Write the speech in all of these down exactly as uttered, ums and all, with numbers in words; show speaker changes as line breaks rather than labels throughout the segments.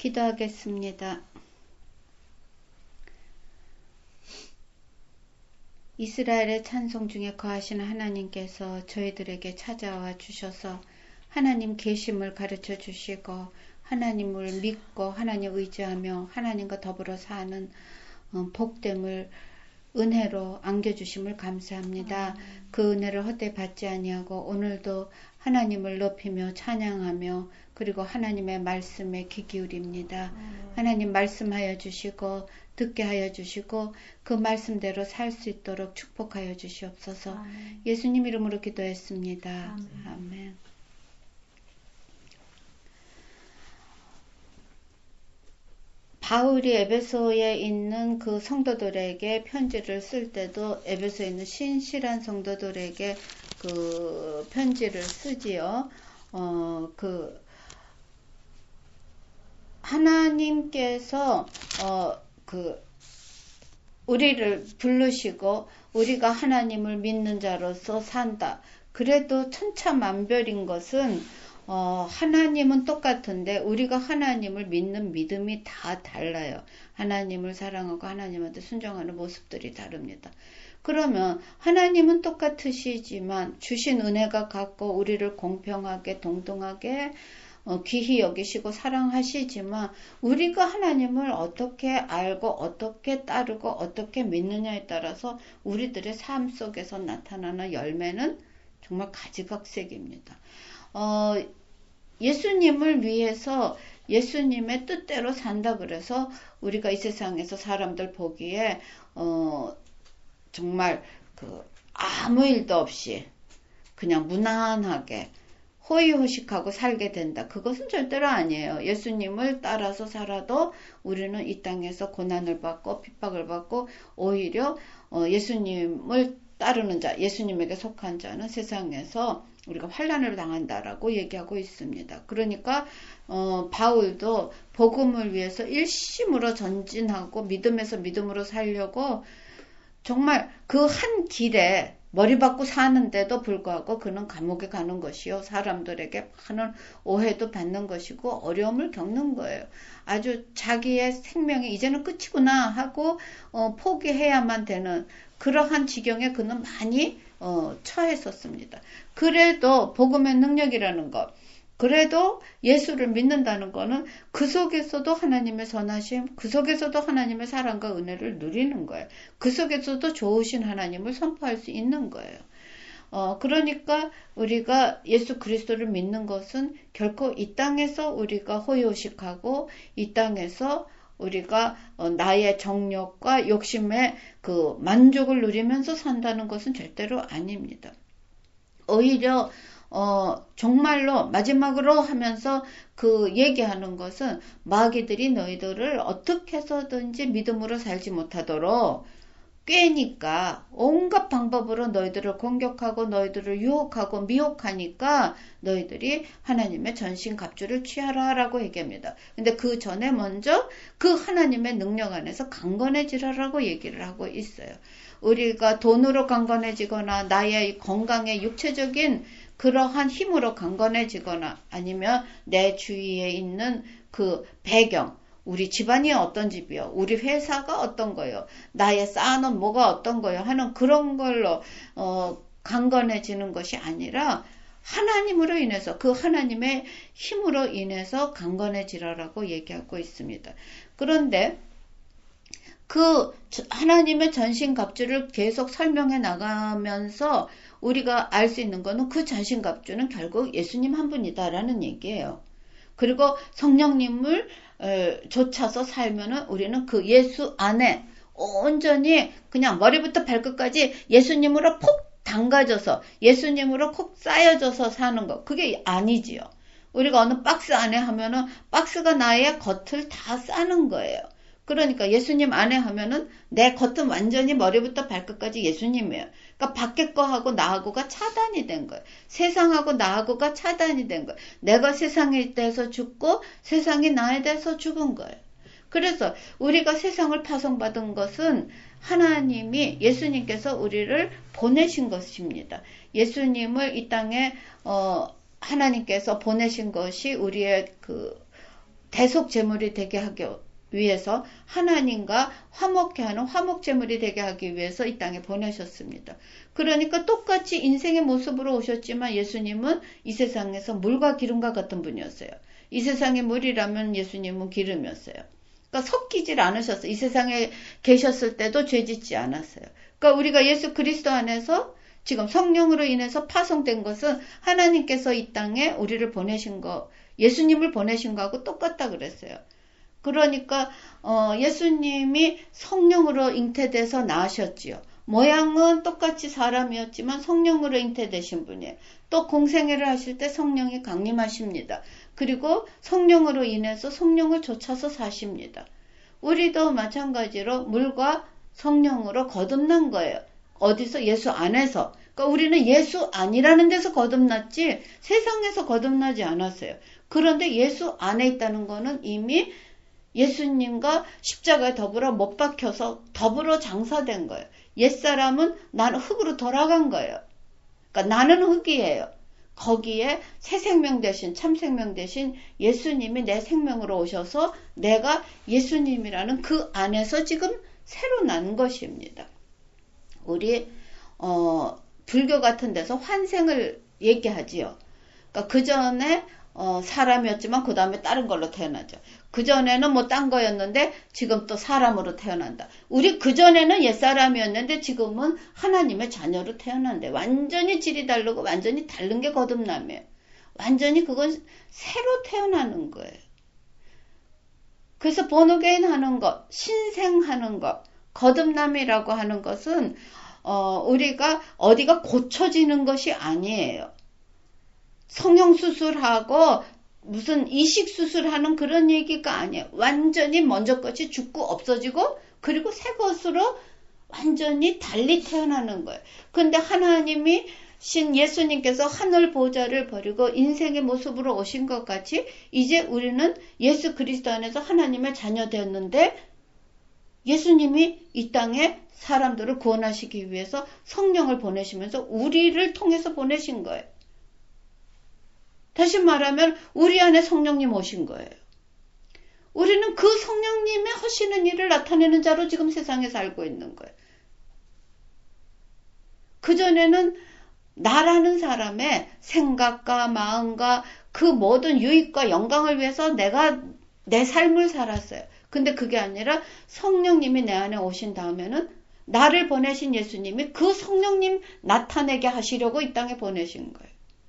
기도하겠습니다. 이스라엘의 찬송 중에 거하시는 하나님께서 저희들에게 찾아와 주셔서 하나님 계심을 가르쳐 주시고 하나님을 믿고 하나님 의지하며 하나님과 더불어 사는 복됨을 은혜로 안겨주심을 감사합니다. 음. 그 은혜를 헛되이 받지 아니하고 오늘도 하나님을 높이며 찬양하며 그리고 하나님의 말씀에 귀 기울입니다. 음. 하나님 말씀하여 주시고 듣게 하여 주시고 그 말씀대로 살 수 있도록 축복하여 주시옵소서. 아멘. 예수님 이름으로 기도했습니다. 아멘. 아멘. 바울이 에베소에 있는 그 성도들에게 편지를 쓸 때도 에베소에 있는 신실한 성도들에게 그 편지를 쓰지요. 어, 그 하나님께서 어, 그 우리를 부르시고 우리가 하나님을 믿는 자로서 산다. 그래도 천차만별인 것은 어, 하나님은 똑같은데 우리가 하나님을 믿는 믿음이 다 달라요. 하나님을 사랑하고 하나님한테 순종하는 모습들이 다릅니다. 그러면 하나님은 똑같으시지만 주신 은혜가 같고 우리를 공평하게 동등하게 어, 귀히 여기시고 사랑하시지만 우리가 하나님을 어떻게 알고 어떻게 따르고 어떻게 믿느냐에 따라서 우리들의 삶 속에서 나타나는 열매는 정말 가지각색입니다. 어, 예수님을 위해서 예수님의 뜻대로 산다 그래서 우리가 이 세상에서 사람들 보기에 어, 정말 그 아무 일도 없이 그냥 무난하게 호의호식하고 살게 된다. 그것은 절대로 아니에요. 예수님을 따라서 살아도 우리는 이 땅에서 고난을 받고 핍박을 받고 오히려 어, 예수님을 따르는 자, 예수님에게 속한 자는 세상에서 우리가 환난을 당한다라고 얘기하고 있습니다. 그러니까 어, 바울도 복음을 위해서 일심으로 전진하고 믿음에서 믿음으로 살려고 정말 그 한 길에 머리 받고 사는데도 불구하고 그는 감옥에 가는 것이요. 사람들에게 많은 오해도 받는 것이고 어려움을 겪는 거예요. 아주 자기의 생명이 이제는 끝이구나 하고 어, 포기해야만 되는 그러한 지경에 그는 많이 어, 처했었습니다. 그래도 복음의 능력이라는 것, 그래도 예수를 믿는다는 것은 그 속에서도 하나님의 선하심, 그 속에서도 하나님의 사랑과 은혜를 누리는 거예요. 그 속에서도 좋으신 하나님을 선포할 수 있는 거예요. 어, 그러니까 우리가 예수 그리스도를 믿는 것은 결코 이 땅에서 우리가 호의호식하고 이 땅에서 우리가 어, 나의 정욕과 욕심의 그 만족을 누리면서 산다는 것은 절대로 아닙니다. 오히려 어, 정말로 마지막으로 하면서 그 얘기하는 것은 마귀들이 너희들을 어떻게 해서든지 믿음으로 살지 못하도록 꾀니까 온갖 방법으로 너희들을 공격하고 너희들을 유혹하고 미혹하니까 너희들이 하나님의 전신갑주를 취하라라고 얘기합니다. 근데 그 전에 먼저 그 하나님의 능력 안에서 강건해지라라고 얘기를 하고 있어요. 우리가 돈으로 강건해지거나 나의 건강의 육체적인 그러한 힘으로 강건해지거나 아니면 내 주위에 있는 그 배경, 우리 집안이 어떤 집이요, 우리 회사가 어떤 거요, 나의 쌓아놓은 뭐가 어떤 거요 하는 그런 걸로 어, 강건해지는 것이 아니라 하나님으로 인해서 그 하나님의 힘으로 인해서 강건해지라라고 얘기하고 있습니다. 그런데 그 하나님의 전신갑주를 계속 설명해 나가면서 우리가 알 수 있는 거는 그 전신갑주는 결국 예수님 한 분이다라는 얘기예요. 그리고 성령님을 쫓아서 살면은 우리는 그 예수 안에 온전히 그냥 머리부터 발끝까지 예수님으로 폭 담가져서 예수님으로 콕 쌓여져서 사는 거, 그게 아니지요. 우리가 어느 박스 안에 하면은 박스가 나의 겉을 다 싸는 거예요. 그러니까 예수님 안에 하면은 내 겉은 완전히 머리부터 발끝까지 예수님이에요. 그러니까 밖에 거하고 나하고가 차단이 된 거예요. 세상하고 나하고가 차단이 된 거예요. 내가 세상에 대해서 죽고 세상이 나에 대해서 죽은 거예요. 그래서 우리가 세상을 파송받은 것은 하나님이 예수님께서 우리를 보내신 것입니다. 예수님을 이 땅에 어, 하나님께서 보내신 것이 우리의 그 대속 제물이 되게 하기 위해서 하나님과 화목케 하는 화목 제물이 되게 하기 위해서 이 땅에 보내셨습니다. 그러니까 똑같이 인생의 모습으로 오셨지만 예수님은 이 세상에서 물과 기름과 같은 분이었어요. 이 세상의 물이라면 예수님은 기름이었어요. 그러니까 섞이질 않으셨어요. 이 세상에 계셨을 때도 죄짓지 않았어요. 그러니까 우리가 예수 그리스도 안에서 지금 성령으로 인해서 파송된 것은 하나님께서 이 땅에 우리를 보내신 거, 예수님을 보내신 거하고 똑같다 그랬어요. 그러니까 어, 예수님이 성령으로 잉태돼서 나으셨지요. 모양은 똑같이 사람이었지만 성령으로 잉태되신 분이에요. 또 공생애를 하실 때 성령이 강림하십니다. 그리고 성령으로 인해서 성령을 좇아서 사십니다. 우리도 마찬가지로 물과 성령으로 거듭난 거예요. 어디서? 예수 안에서. 그러니까 우리는 예수 안이라는 데서 거듭났지 세상에서 거듭나지 않았어요. 그런데 예수 안에 있다는 거는 이미 예수님과 십자가에 더불어 못 박혀서 더불어 장사된 거예요. 옛사람은 나는 흙으로 돌아간 거예요. 그러니까 나는 흙이에요. 거기에 새 생명 대신 참 생명 대신 예수님이 내 생명으로 오셔서 내가 예수님이라는 그 안에서 지금 새로 난 것입니다. 우리 어, 불교 같은 데서 환생을 얘기하지요. 그러니까 그 전에 어, 사람이었지만 그 다음에 다른 걸로 태어나죠. 그 전에는 뭐 딴 거였는데 지금 또 사람으로 태어난다. 우리 그 전에는 옛사람이었는데 지금은 하나님의 자녀로 태어난대. 완전히 질이 다르고 완전히 다른 게 거듭남이에요. 완전히 그건 새로 태어나는 거예요. 그래서 본어게인 하는 것, 신생하는 것, 거듭남이라고 하는 것은 어, 우리가 어디가 고쳐지는 것이 아니에요. 성형수술하고 무슨 이식수술하는 그런 얘기가 아니에요. 완전히 먼저 것이 죽고 없어지고 그리고 새 것으로 완전히 달리 태어나는 거예요. 그런데 하나님이 신 예수님께서 하늘 보좌를 버리고 인생의 모습으로 오신 것 같이 이제 우리는 예수 그리스도 안에서 하나님의 자녀 되었는데 예수님이 이 땅에 사람들을 구원하시기 위해서 성령을 보내시면서 우리를 통해서 보내신 거예요. 다시 말하면 우리 안에 성령님 오신 거예요. 우리는 그 성령님의 하시는 일을 나타내는 자로 지금 세상에 살고 있는 거예요. 그전에는 나라는 사람의 생각과 마음과 그 모든 유익과 영광을 위해서 내가 내 삶을 살았어요. 근데 그게 아니라 성령님이 내 안에 오신 다음에는 나를 보내신 예수님이 그 성령님 나타내게 하시려고 이 땅에 보내신 거예요.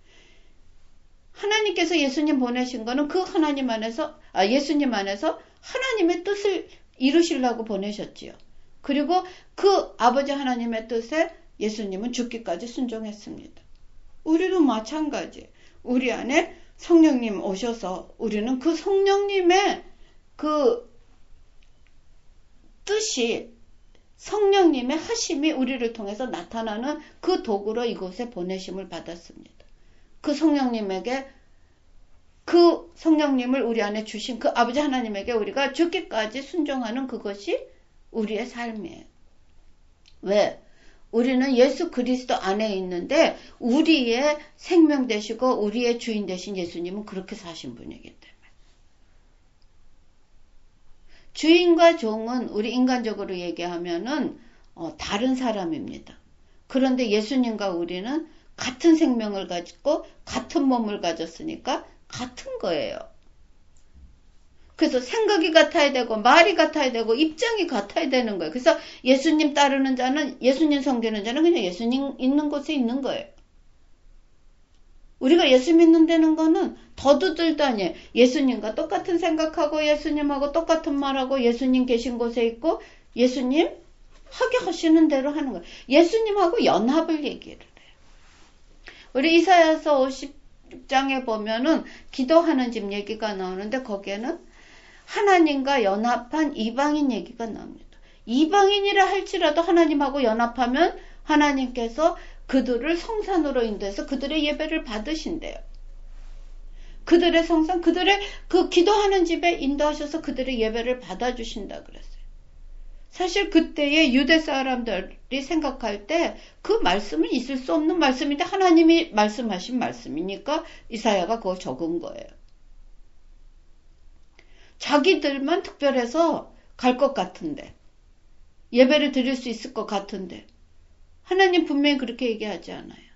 하나님께서 예수님 보내신 거는 그 하나님 안에서, 아, 예수님 안에서 하나님의 뜻을 이루시려고 보내셨지요. 그리고 그 아버지 하나님의 뜻에 예수님은 죽기까지 순종했습니다. 우리도 마찬가지. 우리 안에 성령님 오셔서 우리는 그 성령님의 그 뜻이 성령님의 하심이 우리를 통해서 나타나는 그 도구로 이곳에 보내심을 받았습니다. 그 성령님에게 그 성령님을 우리 안에 주신 그 아버지 하나님에게 우리가 죽기까지 순종하는 그것이 우리의 삶이에요. 왜? 우리는 예수 그리스도 안에 있는데 우리의 생명 되시고 우리의 주인 되신 예수님은 그렇게 사신 분이기 때문에. 주인과 종은 우리 인간적으로 얘기하면은 어, 다른 사람입니다. 그런데 예수님과 우리는 같은 생명을 가지고 같은 몸을 가졌으니까 같은 거예요. 그래서 생각이 같아야 되고 말이 같아야 되고 입장이 같아야 되는 거예요. 그래서 예수님 따르는 자는 예수님 섬기는 자는 그냥 예수님 있는 곳에 있는 거예요. 우리가 예수 믿는 데는 거는 더두들도 아니에요. 예수님과 똑같은 생각하고 예수님하고 똑같은 말하고 예수님 계신 곳에 있고 예수님 하게 하시는 대로 하는 거예요. 예수님하고 연합을 얘기를 해요. 우리 이사야서 오십 장에 보면은 기도하는 집 얘기가 나오는데 거기에는 하나님과 연합한 이방인 얘기가 나옵니다. 이방인이라 할지라도 하나님하고 연합하면 하나님께서 그들을 성산으로 인도해서 그들의 예배를 받으신대요. 그들의 성산, 그들의 그 기도하는 집에 인도하셔서 그들의 예배를 받아주신다 그랬어요. 사실 그때의 유대 사람들이 생각할 때 그 말씀은 있을 수 없는 말씀인데 하나님이 말씀하신 말씀이니까 이사야가 그걸 적은 거예요. 자기들만 특별해서 갈 것 같은데, 예배를 드릴 수 있을 것 같은데, 하나님 분명히 그렇게 얘기하지 않아요.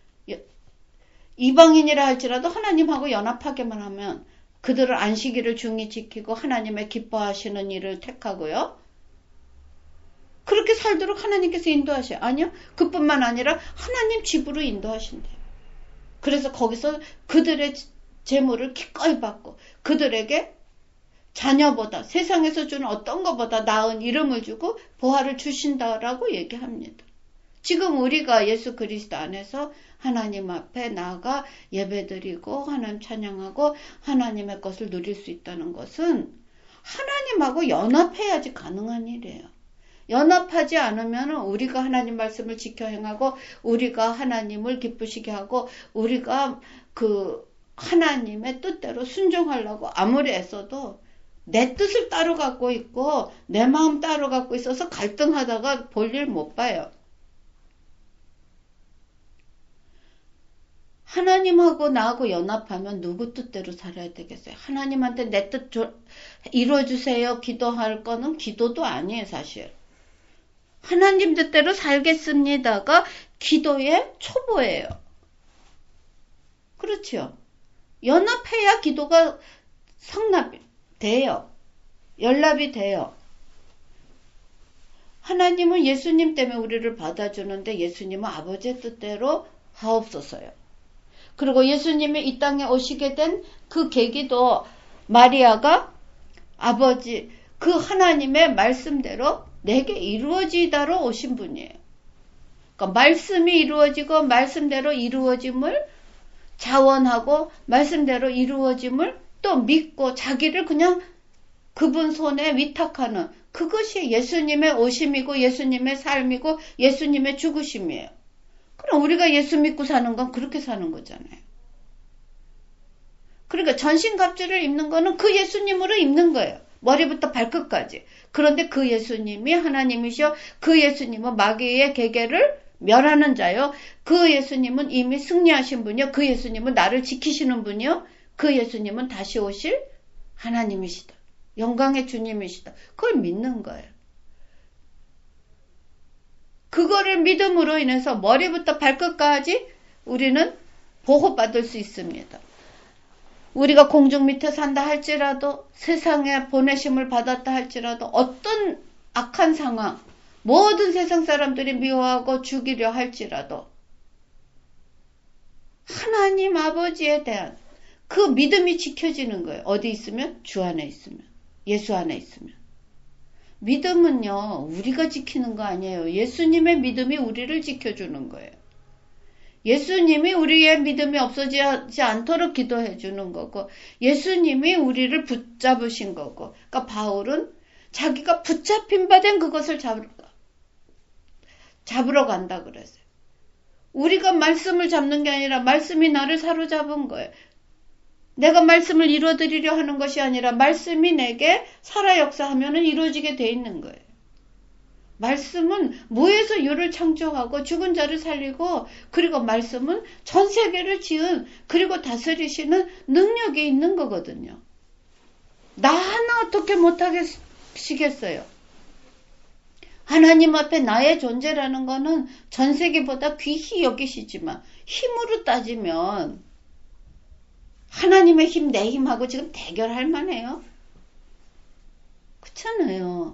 이방인이라 할지라도 하나님하고 연합하게만 하면 그들을 안식일을 중히 지키고 하나님의 기뻐하시는 일을 택하고요. 그렇게 살도록 하나님께서 인도하셔요. 아니요. 그뿐만 아니라 하나님 집으로 인도하신대요. 그래서 거기서 그들의 재물을 기꺼이 받고 그들에게 자녀보다 세상에서 주는 어떤 것보다 나은 이름을 주고 보화를 주신다라고 얘기합니다. 지금 우리가 예수 그리스도 안에서 하나님 앞에 나아가 예배드리고 하나님 찬양하고 하나님의 것을 누릴 수 있다는 것은 하나님하고 연합해야지 가능한 일이에요. 연합하지 않으면 우리가 하나님 말씀을 지켜 행하고 우리가 하나님을 기쁘시게 하고 우리가 그 하나님의 뜻대로 순종하려고 아무리 애써도 내 뜻을 따로 갖고 있고 내 마음 따로 갖고 있어서 갈등하다가 볼일 못 봐요. 하나님하고 나하고 연합하면 누구 뜻대로 살아야 되겠어요? 하나님한테 내 뜻 이루어주세요 기도할 거는 기도도 아니에요, 사실. 하나님 뜻대로 살겠습니다가 기도의 초보예요. 그렇죠? 연합해야 기도가 성납이 돼요. 연락이 돼요. 하나님은 예수님 때문에 우리를 받아주는데 예수님은 아버지의 뜻대로 하옵소서요. 그리고 예수님이 이 땅에 오시게 된 그 계기도 마리아가 아버지 그 하나님의 말씀대로 내게 이루어지다로 오신 분이에요. 그러니까 말씀이 이루어지고 말씀대로 이루어짐을 자원하고 말씀대로 이루어짐을 또 믿고 자기를 그냥 그분 손에 위탁하는 그것이 예수님의 오심이고 예수님의 삶이고 예수님의 죽으심이에요. 그럼 우리가 예수 믿고 사는 건 그렇게 사는 거잖아요. 그러니까 전신갑주를 입는 거는 그 예수님으로 입는 거예요. 머리부터 발끝까지. 그런데 그 예수님이 하나님이셔. 그 예수님은 마귀의 계계를 멸하는 자요. 그 예수님은 이미 승리하신 분이요. 그 예수님은 나를 지키시는 분이요. 그 예수님은 다시 오실 하나님이시다. 영광의 주님이시다. 그걸 믿는 거예요. 그거를 믿음으로 인해서 머리부터 발끝까지 우리는 보호받을 수 있습니다. 우리가 공중 밑에 산다 할지라도 세상에 보내심을 받았다 할지라도 어떤 악한 상황 모든 세상 사람들이 미워하고 죽이려 할지라도 하나님 아버지에 대한 그 믿음이 지켜지는 거예요. 어디 있으면? 주 안에 있으면. 예수 안에 있으면. 믿음은요, 우리가 지키는 거 아니에요. 예수님의 믿음이 우리를 지켜주는 거예요. 예수님이 우리의 믿음이 없어지지 않도록 기도해 주는 거고, 예수님이 우리를 붙잡으신 거고, 그러니까 바울은 자기가 붙잡힌 바 된 그것을 잡으러, 잡으러 간다 그랬어요. 우리가 말씀을 잡는 게 아니라 말씀이 나를 사로잡은 거예요. 내가 말씀을 이루어드리려 하는 것이 아니라 말씀이 내게 살아 역사하면 이루어지게 돼 있는 거예요. 말씀은 무에서 유를 창조하고 죽은 자를 살리고 그리고 말씀은 전 세계를 지은 그리고 다스리시는 능력이 있는 거거든요. 나 하나 어떻게 못하시겠어요? 하나님 앞에 나의 존재라는 거는 전 세계보다 귀히 여기시지만 힘으로 따지면 하나님의 힘, 내 힘하고 지금 대결할 만해요? 그렇잖아요.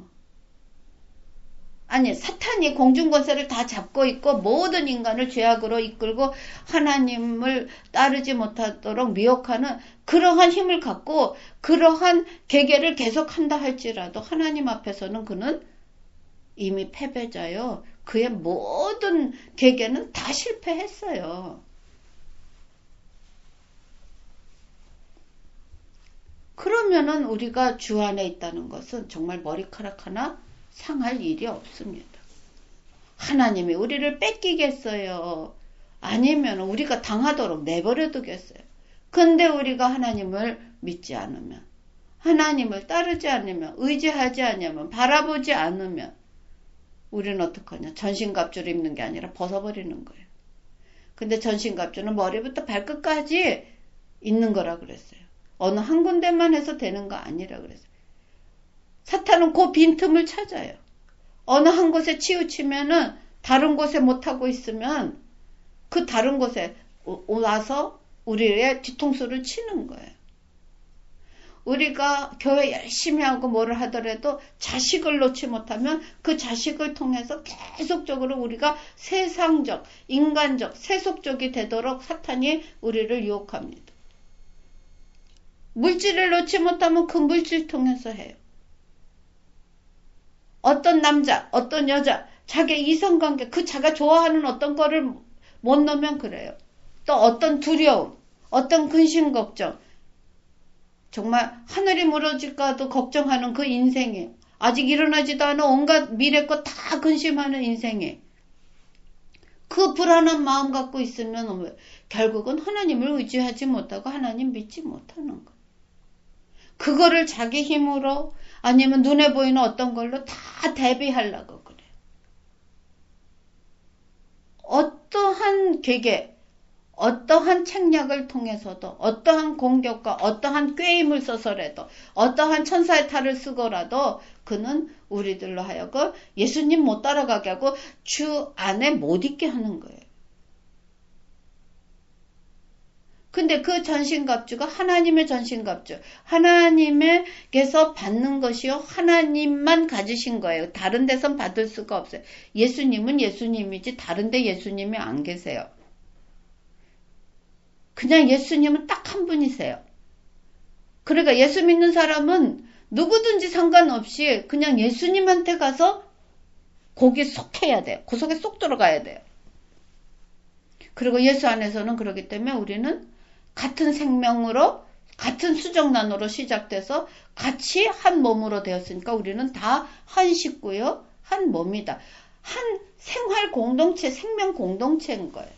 아니, 사탄이 공중권세를 다 잡고 있고 모든 인간을 죄악으로 이끌고 하나님을 따르지 못하도록 미혹하는 그러한 힘을 갖고 그러한 계계를 계속한다 할지라도 하나님 앞에서는 그는 이미 패배자요. 그의 모든 계계는 다 실패했어요. 그러면은 우리가 주 안에 있다는 것은 정말 머리카락 하나 상할 일이 없습니다. 하나님이 우리를 뺏기겠어요? 아니면 우리가 당하도록 내버려 두겠어요? 근데 우리가 하나님을 믿지 않으면, 하나님을 따르지 않으면, 의지하지 않으면, 바라보지 않으면 우리는 어떡하냐? 전신갑주를 입는 게 아니라 벗어버리는 거예요. 근데 전신갑주는 머리부터 발끝까지 있는 거라 그랬어요. 어느 한 군데만 해서 되는 거 아니라 그랬어요. 사탄은 그 빈틈을 찾아요. 어느 한 곳에 치우치면은 다른 곳에 못하고 있으면 그 다른 곳에 와서 우리의 뒤통수를 치는 거예요. 우리가 교회 열심히 하고 뭐를 하더라도 자식을 놓지 못하면 그 자식을 통해서 계속적으로 우리가 세상적, 인간적, 세속적이 되도록 사탄이 우리를 유혹합니다. 물질을 놓지 못하면 그 물질 통해서 해요. 어떤 남자, 어떤 여자, 자기 이성관계, 그 자기가 좋아하는 어떤 거를 못 넣으면 그래요. 또 어떤 두려움, 어떤 근심 걱정, 정말 하늘이 무너질까도 걱정하는 그 인생에 아직 일어나지도 않은 온갖 미래 것 다 근심하는 인생에 그 불안한 마음 갖고 있으면 결국은 하나님을 의지하지 못하고 하나님 믿지 못하는 거예요. 그거를 자기 힘으로 아니면 눈에 보이는 어떤 걸로 다 대비하려고 그래요. 어떠한 계계, 어떠한 책략을 통해서도 어떠한 공격과 어떠한 꾀임을 써서라도 어떠한 천사의 탈을 쓰고라도 그는 우리들로 하여금 예수님 못 따라가게 하고 주 안에 못 있게 하는 거예요. 근데 그 전신갑주가 하나님의 전신갑주, 하나님에게서 받는 것이요 하나님만 가지신 거예요. 다른 데선 받을 수가 없어요. 예수님은 예수님이지 다른 데 예수님이 안 계세요. 그냥 예수님은 딱 한 분이세요. 그러니까 예수 믿는 사람은 누구든지 상관없이 그냥 예수님한테 가서 거기에 쏙 해야 돼요. 그 속에 쏙 들어가야 돼요. 그리고 예수 안에서는 그렇기 때문에 우리는 같은 생명으로 같은 수정란으로 시작돼서 같이 한 몸으로 되었으니까 우리는 다 한 식구요, 한 몸이다. 한 생활 공동체, 생명 공동체인 거예요.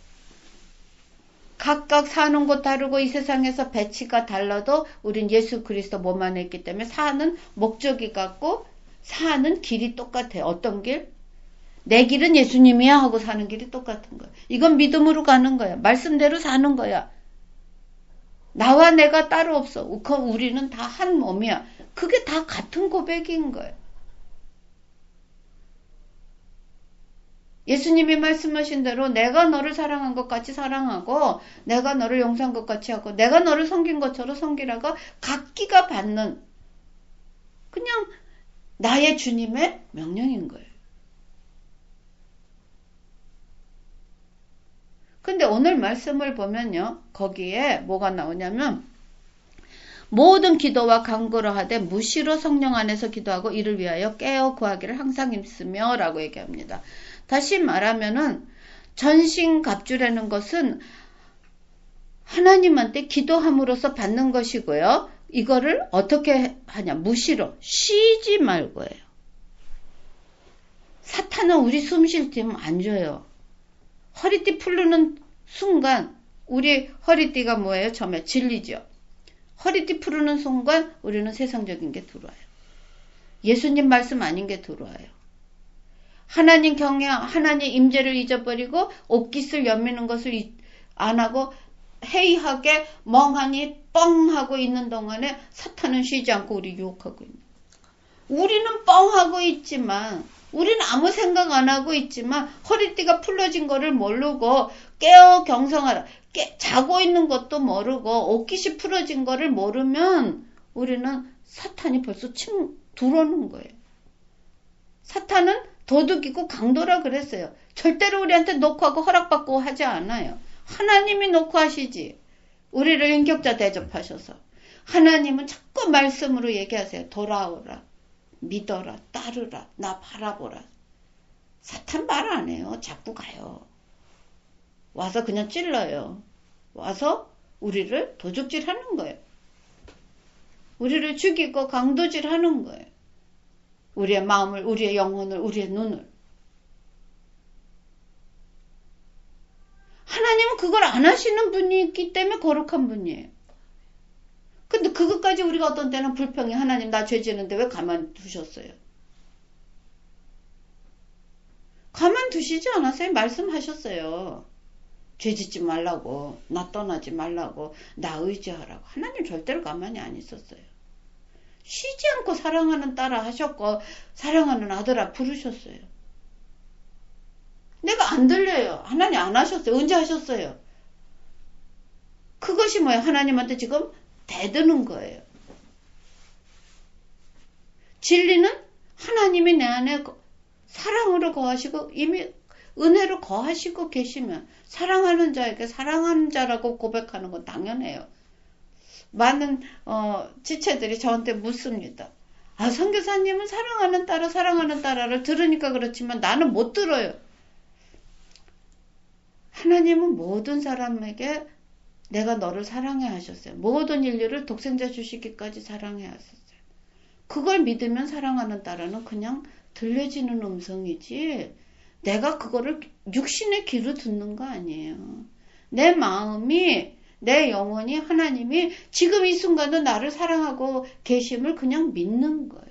각각 사는 곳 다르고 이 세상에서 배치가 달라도 우린 예수 그리스도 몸 안에 있기 때문에 사는 목적이 같고 사는 길이 똑같아요. 어떤 길? 내 길은 예수님이야 하고 사는 길이 똑같은 거예요. 이건 믿음으로 가는 거야. 말씀대로 사는 거야. 나와 내가 따로 없어. 우리는 다 한 몸이야. 그게 다 같은 고백인 거예요. 예수님이 말씀하신 대로 내가 너를 사랑한 것 같이 사랑하고 내가 너를 용서한 것 같이 하고 내가 너를 섬긴 것처럼 섬기라고 각기가 받는 그냥 나의 주님의 명령인 거예요. 근데 오늘 말씀을 보면요. 거기에 뭐가 나오냐면 모든 기도와 간구를 하되 무시로 성령 안에서 기도하고 이를 위하여 깨어 구하기를 항상 힘쓰며 라고 얘기합니다. 다시 말하면은 전신갑주라는 것은 하나님한테 기도함으로써 받는 것이고요. 이거를 어떻게 하냐? 무시로 쉬지 말고 해요. 사탄은 우리 숨 쉴 틈 안 줘요. 허리띠 풀르는 순간 우리 허리띠가 뭐예요? 처음에 진리죠. 허리띠 풀르는 순간 우리는 세상적인 게 들어와요. 예수님 말씀 아닌 게 들어와요. 하나님 경외, 하나님 임재를 잊어버리고 옷깃을 여미는 것을 안 하고 해이하게 멍하니 뻥하고 있는 동안에 사탄은 쉬지 않고 우리 유혹하고 있는 거예요. 우리는 뻥하고 있지만 우리는 아무 생각 안 하고 있지만 허리띠가 풀러진 거를 모르고 깨어 경성하라. 깨, 자고 있는 것도 모르고 옷깃이 풀어진 거를 모르면 우리는 사탄이 벌써 침 들어오는 거예요. 사탄은 도둑이고 강도라 그랬어요. 절대로 우리한테 놓고 하고 허락받고 하지 않아요. 하나님이 놓고 하시지. 우리를 인격자 대접하셔서. 하나님은 자꾸 말씀으로 얘기하세요. 돌아오라. 믿어라. 따르라. 나 바라보라. 사탄 말 안 해요. 자꾸 가요. 와서 그냥 찔러요. 와서 우리를 도둑질 하는 거예요. 우리를 죽이고 강도질 하는 거예요. 우리의 마음을, 우리의 영혼을, 우리의 눈을. 하나님은 그걸 안 하시는 분이 있기 때문에 거룩한 분이에요. 근데 그것까지 우리가 어떤 때는 불평해. 하나님 나 죄 지는데 왜 가만 두셨어요? 가만 두시지 않았어요. 말씀하셨어요. 죄 짓지 말라고, 나 떠나지 말라고, 나 의지하라고. 하나님 절대로 가만히 안 있었어요. 쉬지 않고 사랑하는 딸아 하셨고 사랑하는 아들아 부르셨어요. 내가 안 들려요. 하나님 안 하셨어요. 언제 하셨어요? 그것이 뭐예요? 하나님한테 지금 대드는 거예요. 진리는 하나님이 내 안에 사랑으로 거하시고 이미 은혜로 거하시고 계시면 사랑하는 자에게 사랑하는 자라고 고백하는 건 당연해요. 많은 어, 지체들이 저한테 묻습니다. 아, 선교사님은 사랑하는 딸아 사랑하는 딸아를 들으니까 그렇지만 나는 못 들어요. 하나님은 모든 사람에게 내가 너를 사랑해 하셨어요. 모든 인류를 독생자 주시기까지 사랑해 하셨어요. 그걸 믿으면 사랑하는 딸아는 그냥 들려지는 음성이지 내가 그거를 육신의 귀로 듣는 거 아니에요. 내 마음이 내 영혼이 하나님이 지금 이 순간도 나를 사랑하고 계심을 그냥 믿는 거예요.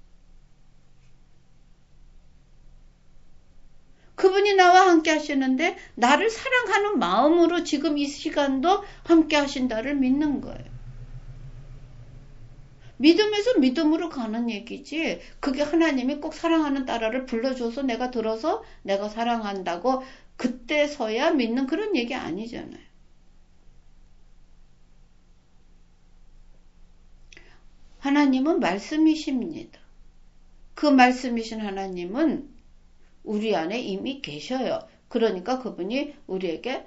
그분이 나와 함께 하시는데 나를 사랑하는 마음으로 지금 이 시간도 함께 하신다를 믿는 거예요. 믿음에서 믿음으로 가는 얘기지 그게 하나님이 꼭 사랑하는 딸아를 불러줘서 내가 들어서 내가 사랑한다고 그때서야 믿는 그런 얘기 아니잖아요. 하나님은 말씀이십니다. 그 말씀이신 하나님은 우리 안에 이미 계셔요. 그러니까 그분이 우리에게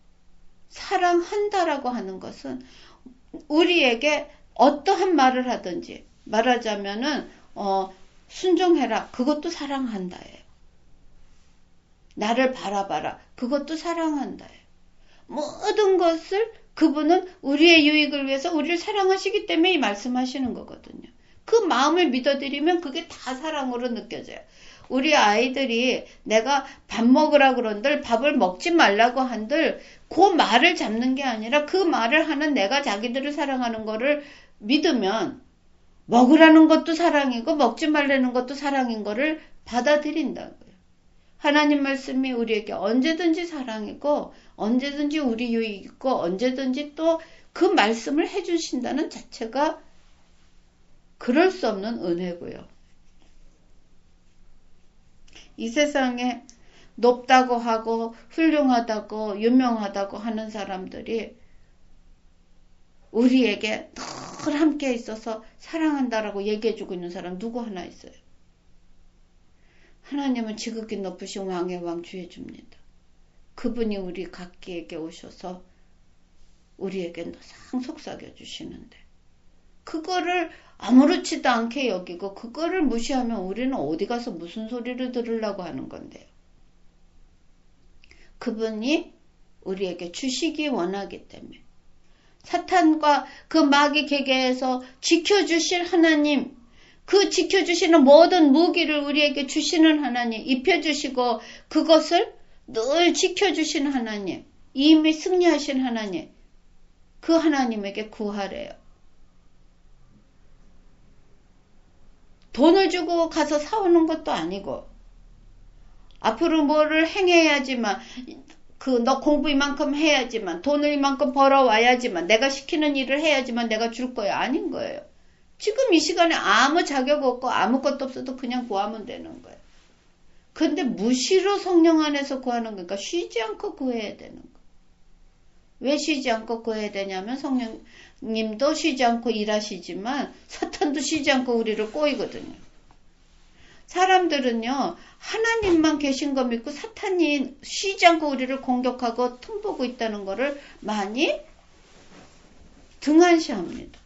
사랑한다라고 하는 것은 우리에게 어떠한 말을 하든지 말하자면은 어, 순종해라. 그것도 사랑한다예요. 나를 바라봐라. 그것도 사랑한다예요. 모든 것을 그분은 우리의 유익을 위해서 우리를 사랑하시기 때문에 이 말씀하시는 거거든요. 그 마음을 믿어드리면 그게 다 사랑으로 느껴져요. 우리 아이들이 내가 밥 먹으라 그런들 밥을 먹지 말라고 한들 그 말을 잡는 게 아니라 그 말을 하는 내가 자기들을 사랑하는 거를 믿으면 먹으라는 것도 사랑이고 먹지 말라는 것도 사랑인 거를 받아들인다고요. 하나님 말씀이 우리에게 언제든지 사랑이고 언제든지 우리 유익이고 언제든지 또 그 말씀을 해주신다는 자체가 그럴 수 없는 은혜고요. 이 세상에 높다고 하고 훌륭하다고 유명하다고 하는 사람들이 우리에게 늘 함께 있어서 사랑한다라고 얘기해주고 있는 사람 누구 하나 있어요. 하나님은 지극히 높으신 왕의 왕 주의 주입니다. 그분이 우리 각기에게 오셔서 우리에게 상 속삭여 주시는데 그거를 아무렇지도 않게 여기고 그거를 무시하면 우리는 어디 가서 무슨 소리를 들으려고 하는 건데요. 그분이 우리에게 주시기 원하기 때문에 사탄과 그 마귀 계계에서 지켜주실 하나님, 그 지켜주시는 모든 무기를 우리에게 주시는 하나님, 입혀주시고 그것을 늘 지켜주시는 하나님, 이미 승리하신 하나님, 그 하나님에게 구하래요. 돈을 주고 가서 사오는 것도 아니고 앞으로 뭐를 행해야지만 그 너 공부 이만큼 해야지만 돈을 이만큼 벌어와야지만 내가 시키는 일을 해야지만 내가 줄 거야. 아닌 거예요. 지금 이 시간에 아무 자격 없고 아무것도 없어도 그냥 구하면 되는 거예요. 근데 무시로 성령 안에서 구하는 거니까 쉬지 않고 구해야 되는 거예요. 왜 쉬지 않고 구해야 되냐면 성령님도 쉬지 않고 일하시지만 사탄도 쉬지 않고 우리를 꼬이거든요. 사람들은요. 하나님만 계신 거 믿고 사탄이 쉬지 않고 우리를 공격하고 틈보고 있다는 거를 많이 등한시합니다.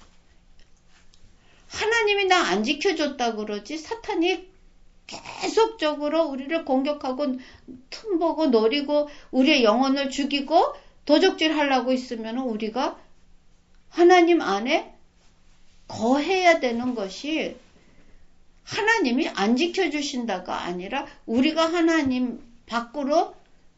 하나님이 나 안 지켜줬다고 그러지 사탄이 계속적으로 우리를 공격하고 틈보고 노리고 우리의 영혼을 죽이고 도적질 하려고 있으면 우리가 하나님 안에 거해야 되는 것이 하나님이 안 지켜주신다가 아니라 우리가 하나님 밖으로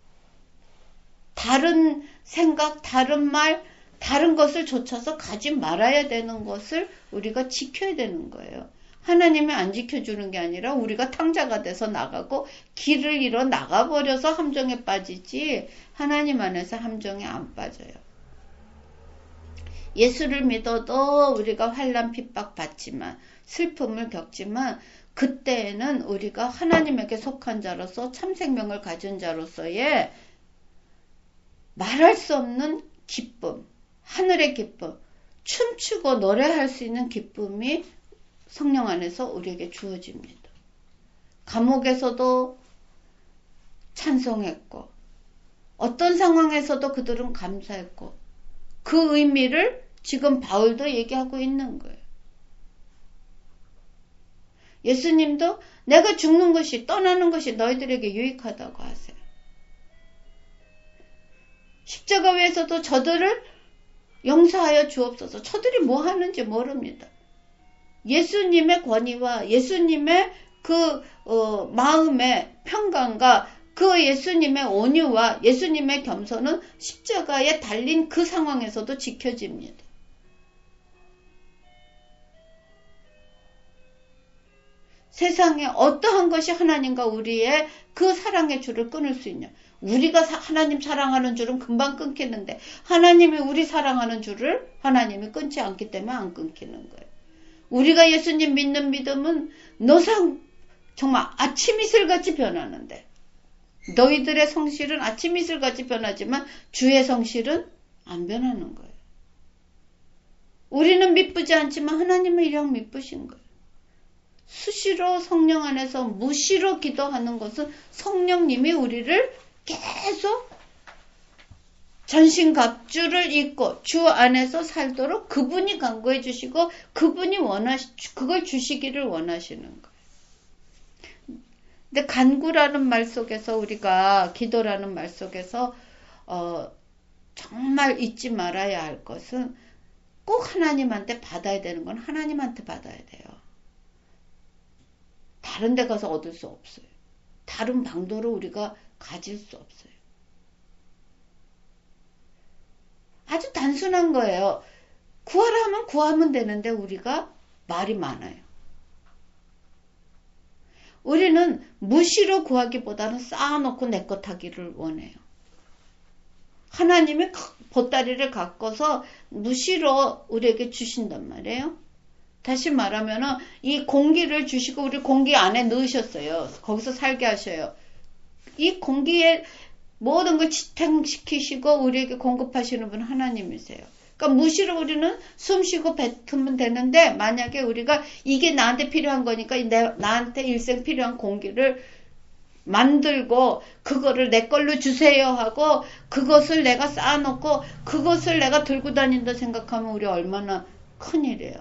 다른 생각, 다른 말, 다른 것을 좇아서 가지 말아야 되는 것을 우리가 지켜야 되는 거예요. 하나님이 안 지켜주는 게 아니라 우리가 탕자가 돼서 나가고 길을 잃어 나가버려서 함정에 빠지지 하나님 안에서 함정에 안 빠져요. 예수를 믿어도 우리가 환난 핍박 받지만 슬픔을 겪지만 그때에는 우리가 하나님에게 속한 자로서 참 생명을 가진 자로서의 말할 수 없는 기쁨, 하늘의 기쁨, 춤추고 노래할 수 있는 기쁨이 성령 안에서 우리에게 주어집니다. 감옥에서도 찬송했고 어떤 상황에서도 그들은 감사했고 그 의미를 지금 바울도 얘기하고 있는 거예요. 예수님도 내가 죽는 것이 떠나는 것이 너희들에게 유익하다고 하세요. 십자가 위에서도 저들을 용서하여 주옵소서. 저들이 뭐 하는지 모릅니다. 예수님의 권위와 예수님의 그 어, 마음의 평강과 그 예수님의 온유와 예수님의 겸손은 십자가에 달린 그 상황에서도 지켜집니다. 세상에 어떠한 것이 하나님과 우리의 그 사랑의 줄을 끊을 수 있냐. 우리가 사, 하나님 사랑하는 줄은 금방 끊기는데 하나님이 우리 사랑하는 줄을 하나님이 끊지 않기 때문에 안 끊기는 거예요. 우리가 예수님 믿는 믿음은 노상 정말 아침 이슬같이 변하는데 너희들의 성실은 아침 이슬같이 변하지만 주의 성실은 안 변하는 거예요. 우리는 미쁘지 않지만 하나님은 이랑 미쁘신 거예요. 수시로 성령 안에서 무시로 기도하는 것은 성령님이 우리를 계속 전신갑주를 입고 주 안에서 살도록 그분이 간구해 주시고 그분이 원하시 그걸 주시기를 원하시는 거예요. 근데 간구라는 말 속에서 우리가 기도라는 말 속에서 어, 정말 잊지 말아야 할 것은 꼭 하나님한테 받아야 되는 건 하나님한테 받아야 돼요. 다른 데 가서 얻을 수 없어요. 다른 방도로 우리가 가질 수 없어요. 아주 단순한 거예요. 구하라 하면 구하면 되는데 우리가 말이 많아요. 우리는 무시로 구하기보다는 쌓아놓고 내 것 하기를 원해요. 하나님이 보따리를 갖고서 무시로 우리에게 주신단 말이에요. 다시 말하면 이 공기를 주시고 우리 공기 안에 넣으셨어요. 거기서 살게 하셔요. 이 공기에 모든 걸 지탱시키시고 우리에게 공급하시는 분은 하나님이세요. 그러니까 무시로 우리는 숨 쉬고 뱉으면 되는데 만약에 우리가 이게 나한테 필요한 거니까 내, 나한테 일생 필요한 공기를 만들고 그거를 내 걸로 주세요 하고 그것을 내가 쌓아놓고 그것을 내가 들고 다닌다 생각하면 우리 얼마나 큰일이에요.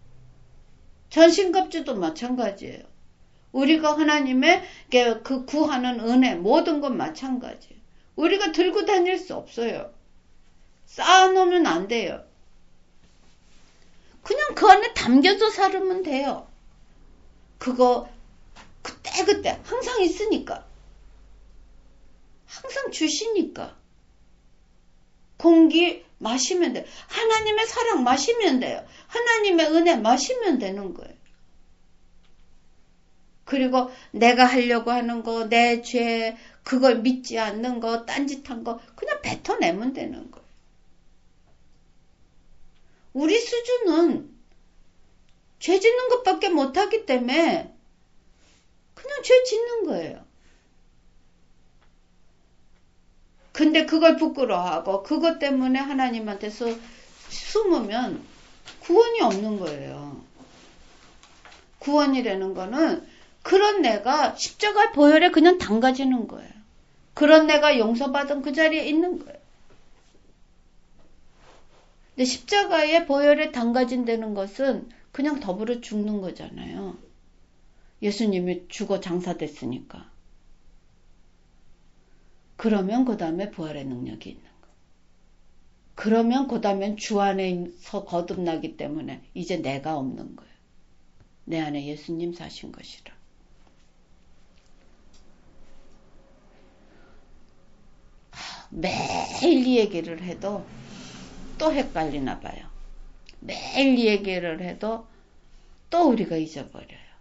전신갑주도 마찬가지예요. 우리가 하나님의 그 구하는 은혜 모든 건 마찬가지예요. 우리가 들고 다닐 수 없어요. 쌓아놓으면 안 돼요. 그냥 그 안에 담겨서 살으면 돼요. 그거 그때그때 항상 있으니까. 항상 주시니까. 공기 마시면 돼요. 하나님의 사랑 마시면 돼요. 하나님의 은혜 마시면 되는 거예요. 그리고 내가 하려고 하는 거, 내 죄, 그걸 믿지 않는 거, 딴짓한 거 그냥 뱉어내면 되는 거예요. 우리 수준은 죄 짓는 것밖에 못하기 때문에 그냥 죄 짓는 거예요. 근데 그걸 부끄러워하고 그것 때문에 하나님한테서 숨으면 구원이 없는 거예요. 구원이라는 거는 그런 내가 십자가 보혈에 그냥 담가지는 거예요. 그런 내가 용서받은 그 자리에 있는 거예요. 근데 십자가에 보혈에 담가진다는 것은 그냥 더불어 죽는 거잖아요. 예수님이 죽어 장사됐으니까. 그러면 그 다음에 부활의 능력이 있는 거예요. 그러면 그 다음엔 주 안에서 거듭나기 때문에 이제 내가 없는 거예요. 내 안에 예수님 사신 것이라. 매일 이 얘기를 해도 또 헷갈리나 봐요. 매일 이 얘기를 해도 또 우리가 잊어버려요.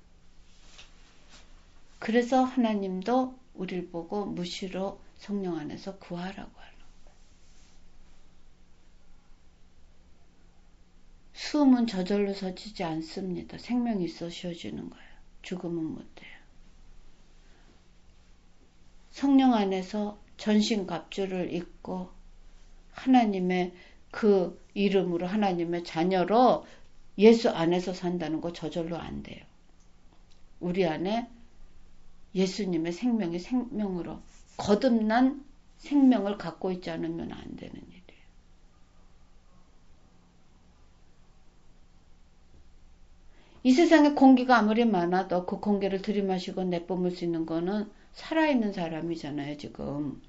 그래서 하나님도 우리를 보고 무시로 성령 안에서 구하라고 하는 거예요. 숨은 저절로 서지지 않습니다. 생명이 있어 쉬어지는 거예요. 죽으면 못 돼요. 성령 안에서 전신갑주를 입고 하나님의 그 이름으로 하나님의 자녀로 예수 안에서 산다는 거 저절로 안 돼요. 우리 안에 예수님의 생명이 생명으로 거듭난 생명을 갖고 있지 않으면 안 되는 일이에요. 이 세상에 공기가 아무리 많아도 그 공기를 들이마시고 내뿜을 수 있는 거는 살아있는 사람이잖아요, 지금.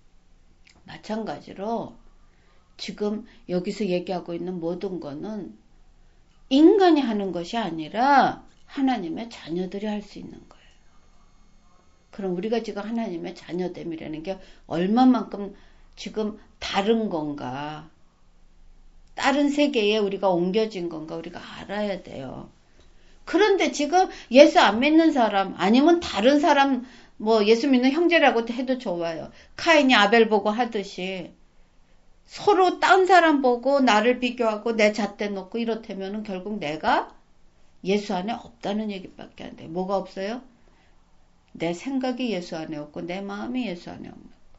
마찬가지로 지금 여기서 얘기하고 있는 모든 거는 인간이 하는 것이 아니라 하나님의 자녀들이 할 수 있는 거예요. 그럼 우리가 지금 하나님의 자녀됨이라는 게 얼마만큼 지금 다른 건가, 다른 세계에 우리가 옮겨진 건가 우리가 알아야 돼요. 그런데 지금 예수 안 믿는 사람 아니면 다른 사람 뭐 예수 믿는 형제라고 해도 좋아요. 카인이 아벨 보고 하듯이 서로 딴 사람 보고 나를 비교하고 내 잣대 놓고 이렇다면 결국 내가 예수 안에 없다는 얘기밖에 안 돼요. 뭐가 없어요? 내 생각이 예수 안에 없고 내 마음이 예수 안에 없는 거예요.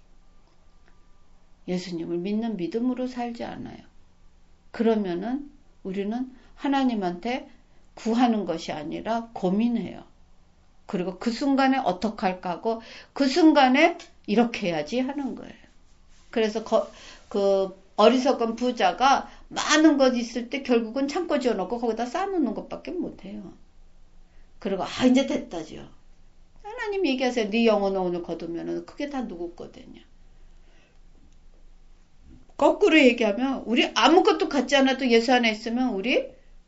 예수님을 믿는 믿음으로 살지 않아요. 그러면은 우리는 하나님한테 구하는 것이 아니라 고민해요. 그리고 그 순간에 어떻게 할까 하고 그 순간에 이렇게 해야지 하는 거예요. 그래서 거, 그 어리석은 부자가 많은 것 있을 때 결국은 창고 지어놓고 거기다 쌓아놓는 것밖에 못해요. 그리고 아 이제 됐다죠. 하나님 얘기하세요. 네 영혼을 오늘 거두면 그게 다 누구 거되냐. 거꾸로 얘기하면 우리 아무것도 갖지 않아도 예수 안에 있으면 우리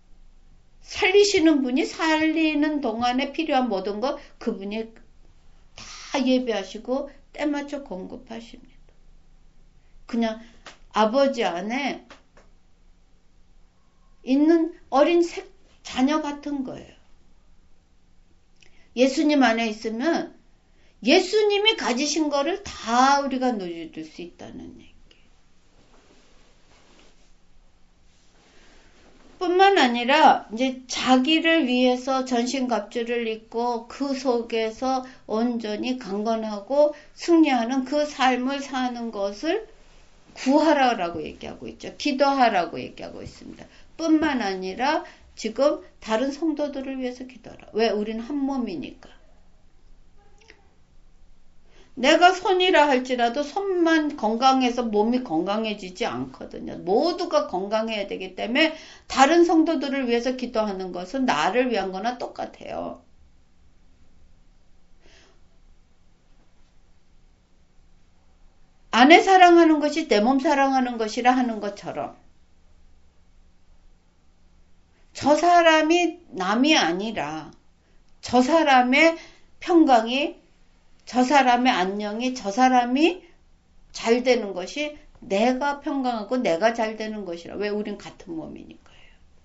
살리시는 분이 살리는 동안에 필요한 모든 거 그분이 다 예배하시고 때맞춰 공급하십니다. 그냥 아버지 안에 있는 어린 색, 자녀 같은 거예요. 예수님 안에 있으면 예수님이 가지신 거를 다 우리가 누릴 수 있다는 얘기. 뿐만 아니라 이제 자기를 위해서 전신갑주를 입고 그 속에서 온전히 강건하고 승리하는 그 삶을 사는 것을 구하라고 얘기하고 있죠. 기도하라고 얘기하고 있습니다. 뿐만 아니라 지금 다른 성도들을 위해서 기도하라. 왜? 우리는 한 몸이니까. 내가 손이라 할지라도 손만 건강해서 몸이 건강해지지 않거든요. 모두가 건강해야 되기 때문에 다른 성도들을 위해서 기도하는 것은 나를 위한 거나 똑같아요. 아내 사랑하는 것이 내 몸 사랑하는 것이라 하는 것처럼 저 사람이 남이 아니라 저 사람의 평강이 저 사람의 안녕이 저 사람이 잘 되는 것이 내가 평강하고 내가 잘 되는 것이라. 왜? 우린 같은 몸이니까요.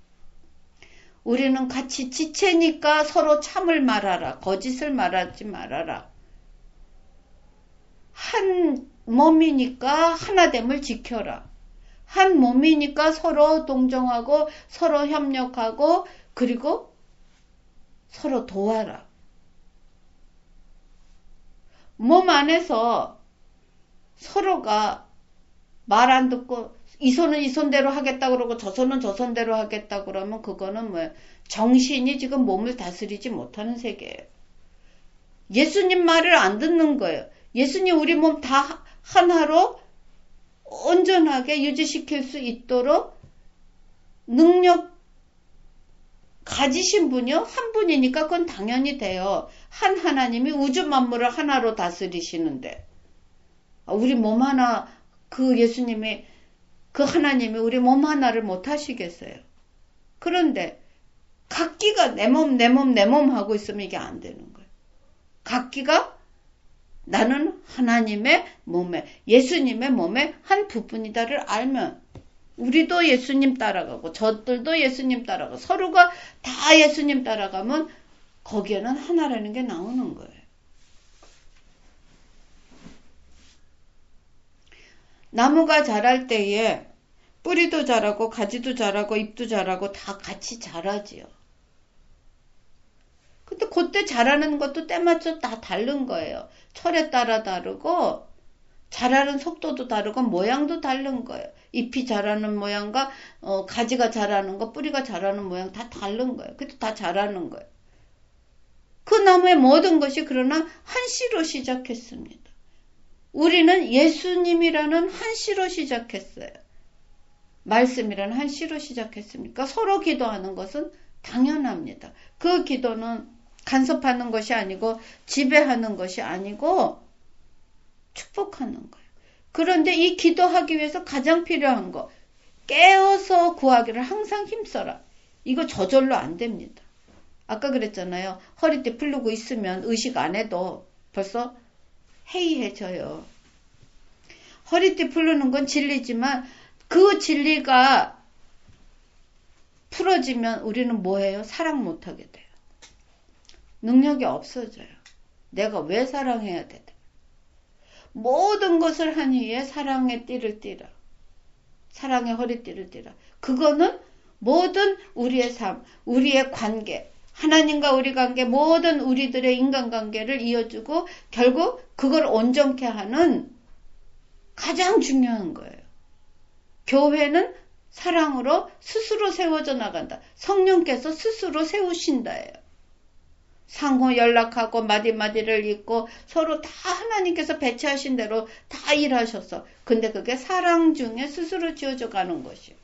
우리는 같이 지체니까 서로 참을 말하라. 거짓을 말하지 말아라. 한 몸이니까 하나됨을 지켜라. 한 몸이니까 서로 동정하고 서로 협력하고 그리고 서로 도와라. 몸 안에서 서로가 말 안 듣고 이 손은 이 손대로 하겠다 그러고 저 손은 저 손대로 하겠다 그러면 그거는 뭐 정신이 지금 몸을 다스리지 못하는 세계예요. 예수님 말을 안 듣는 거예요. 예수님 우리 몸 다 하나로 온전하게 유지시킬 수 있도록 능력 가지신 분이요? 한 분이니까 그건 당연히 돼요. 한 하나님이 우주 만물을 하나로 다스리시는데 우리 몸 하나 그 예수님이 그 하나님이 우리 몸 하나를 못 하시겠어요. 그런데 각기가 내 몸 내 몸 내 몸 하고 있으면 이게 안 되는 거예요. 각기가 나는 하나님의 몸에 예수님의 몸의 한 부분이다를 알면 우리도 예수님 따라가고 저들도 예수님 따라가고 서로가 다 예수님 따라가면 거기에는 하나라는 게 나오는 거예요. 나무가 자랄 때에 뿌리도 자라고 가지도 자라고 잎도 자라고 다 같이 자라지요. 근데 그때 자라는 것도 때맞춰 다 다른 거예요. 철에 따라 다르고 자라는 속도도 다르고 모양도 다른 거예요. 잎이 자라는 모양과 어, 가지가 자라는 거, 뿌리가 자라는 모양 다 다른 거예요. 그래도 다 자라는 거예요. 그 나무의 모든 것이 그러나 한 씨로 시작했습니다. 우리는 예수님이라는 한 씨로 시작했어요. 말씀이라는 한 씨로 시작했으니까 서로 기도하는 것은 당연합니다. 그 기도는 간섭하는 것이 아니고 지배하는 것이 아니고 축복하는 거예요. 그런데 이 기도하기 위해서 가장 필요한 거 깨어서 구하기를 항상 힘써라. 이거 저절로 안 됩니다. 아까 그랬잖아요. 허리띠 풀르고 있으면 의식 안 해도 벌써 해이해져요. 허리띠 풀르는 건 진리지만 그 진리가 풀어지면 우리는 뭐해요? 사랑 못하게 돼요. 능력이 없어져요. 내가 왜 사랑해야 돼? 모든 것을 한 이에 사랑의 띠를 띠라. 사랑의 허리띠를 띠라. 그거는 모든 우리의 삶, 우리의 관계, 하나님과 우리 관계, 모든 우리들의 인간관계를 이어주고 결국 그걸 온전케 하는 가장 중요한 거예요. 교회는 사랑으로 스스로 세워져 나간다. 성령께서 스스로 세우신다예요. 상호 연락하고 마디마디를 잇고 서로 다 하나님께서 배치하신 대로 다 일하셨어. 근데 그게 사랑 중에 스스로 지어져 가는 것이에요.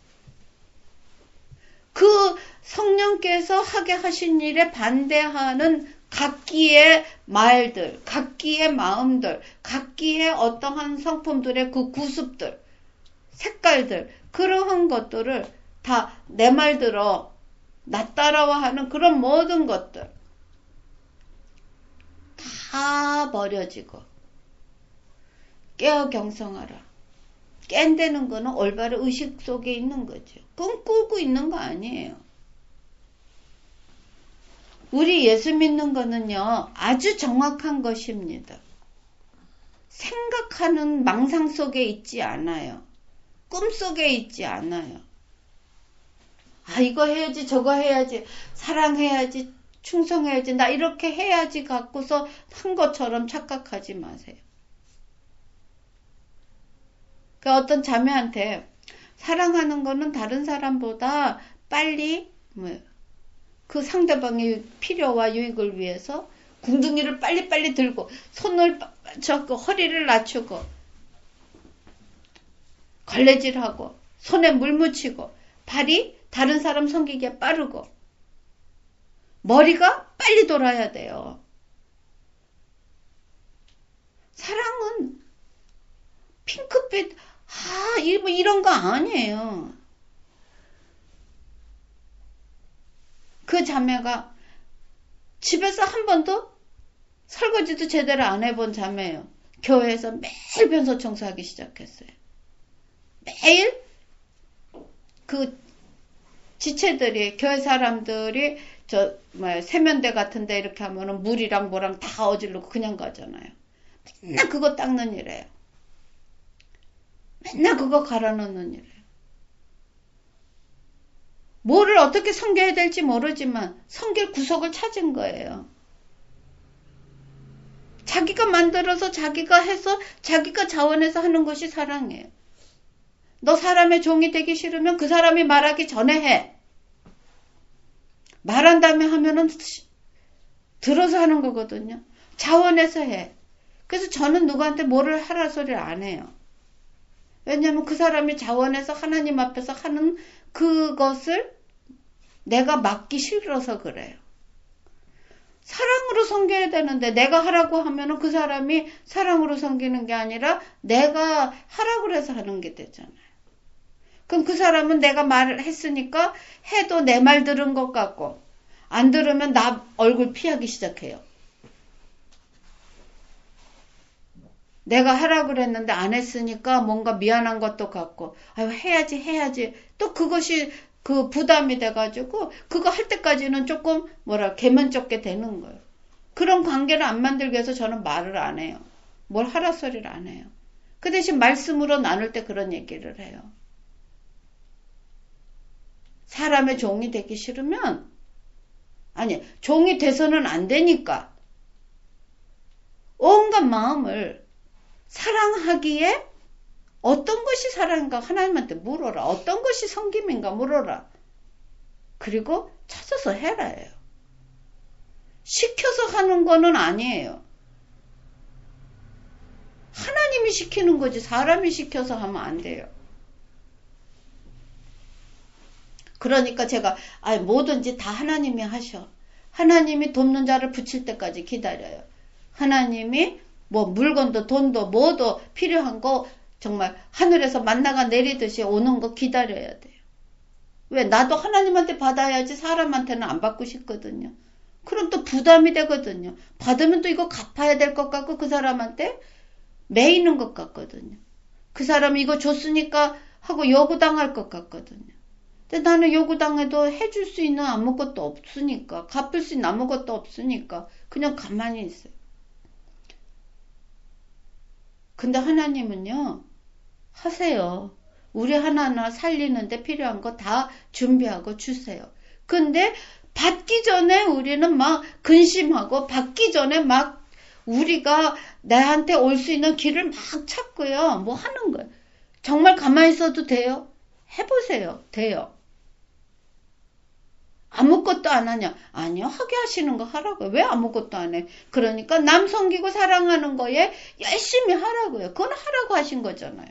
그 성령께서 하게 하신 일에 반대하는 각기의 말들, 각기의 마음들, 각기의 어떠한 성품들의 그 구습들, 색깔들, 그러한 것들을 다 내 말 들어 나 따라와 하는 그런 모든 것들 다 버려지고 깨어 경성하라. 깬다는 거는 올바른 의식 속에 있는 거죠. 꿈꾸고 있는 거 아니에요. 우리 예수 믿는 거는요, 아주 정확한 것입니다. 생각하는 망상 속에 있지 않아요. 꿈 속에 있지 않아요. 아, 이거 해야지, 저거 해야지, 사랑해야지, 충성해야지, 나 이렇게 해야지 갖고서 한 것처럼 착각하지 마세요. 그 어떤 자매한테 사랑하는 거는 다른 사람보다 빨리 뭐, 그 상대방의 필요와 유익을 위해서 궁둥이를 빨리빨리 들고 손을 잡고 허리를 낮추고 걸레질하고 손에 물 묻히고 발이 다른 사람 섬기기에 빠르고 머리가 빨리 돌아야 돼요. 사랑은 핑크빛 아, 이런 거 아니에요. 그 자매가 집에서 한 번도 설거지도 제대로 안 해본 자매예요. 교회에서 매일 변소 청소하기 시작했어요. 매일 그 지체들이 교회 사람들이 저 뭐야 세면대 같은데 이렇게 하면은 물이랑 뭐랑 다 어질르고 그냥 가잖아요. 맨날 그거 닦는 일이에요. 맨날 그거 갈아넣는 일이에요. 뭐를 어떻게 섬겨야 될지 모르지만 섬길 구석을 찾은 거예요. 자기가 만들어서 자기가 해서 자기가 자원해서 하는 것이 사랑이에요. 너 사람의 종이 되기 싫으면 그 사람이 말하기 전에 해. 말한 다음에 하면은 들어서 하는 거거든요. 자원해서 해. 그래서 저는 누구한테 뭐를 하라 소리를 안 해요. 왜냐하면 그 사람이 자원해서 하나님 앞에서 하는 그것을 내가 맡기 싫어서 그래요. 사랑으로 섬겨야 되는데 내가 하라고 하면은 그 사람이 사랑으로 섬기는 게 아니라 내가 하라고 해서 하는 게 되잖아요. 그럼 그 사람은 내가 말을 했으니까 해도 내 말 들은 것 같고 안 들으면 나 얼굴 피하기 시작해요. 내가 하라고 그랬는데 안 했으니까 뭔가 미안한 것도 같고 아유 해야지 해야지 또 그것이 그 부담이 돼가지고 그거 할 때까지는 조금 뭐라 개면쩍게 되는 거예요. 그런 관계를 안 만들기 위해서 저는 말을 안 해요. 뭘 하라 소리를 안 해요. 그 대신 말씀으로 나눌 때 그런 얘기를 해요. 사람의 종이 되기 싫으면, 아니, 종이 돼서는 안 되니까 온갖 마음을 사랑하기에 어떤 것이 사랑인가 하나님한테 물어라. 어떤 것이 섬김인가 물어라. 그리고 찾아서 해라예요. 시켜서 하는 거는 아니에요. 하나님이 시키는 거지 사람이 시켜서 하면 안 돼요. 그러니까 제가 아니, 뭐든지 다 하나님이 하셔. 하나님이 돕는 자를 붙일 때까지 기다려요. 하나님이 뭐 물건도 돈도 뭐도 필요한 거 정말 하늘에서 만나가 내리듯이 오는 거 기다려야 돼요. 왜? 나도 하나님한테 받아야지 사람한테는 안 받고 싶거든요. 그럼 또 부담이 되거든요. 받으면 또 이거 갚아야 될 것 같고 그 사람한테 매이는 것 같거든요. 그 사람이 이거 줬으니까 하고 요구당할 것 같거든요. 근데 나는 요구당해도 해줄 수 있는 아무것도 없으니까, 갚을 수 있는 아무것도 없으니까 그냥 가만히 있어요. 근데 하나님은요, 하세요. 우리 하나하나 살리는데 필요한 거 다 준비하고 주세요. 근데 받기 전에 우리는 막 근심하고 받기 전에 막 우리가 나한테 올 수 있는 길을 막 찾고요. 뭐 하는 거예요. 정말 가만히 있어도 돼요? 해보세요. 돼요. 아무것도 안 하냐? 아니요. 하게 하시는 거 하라고요. 왜 아무것도 안 해? 그러니까 남 섬기고 사랑하는 거에 열심히 하라고요. 그건 하라고 하신 거잖아요.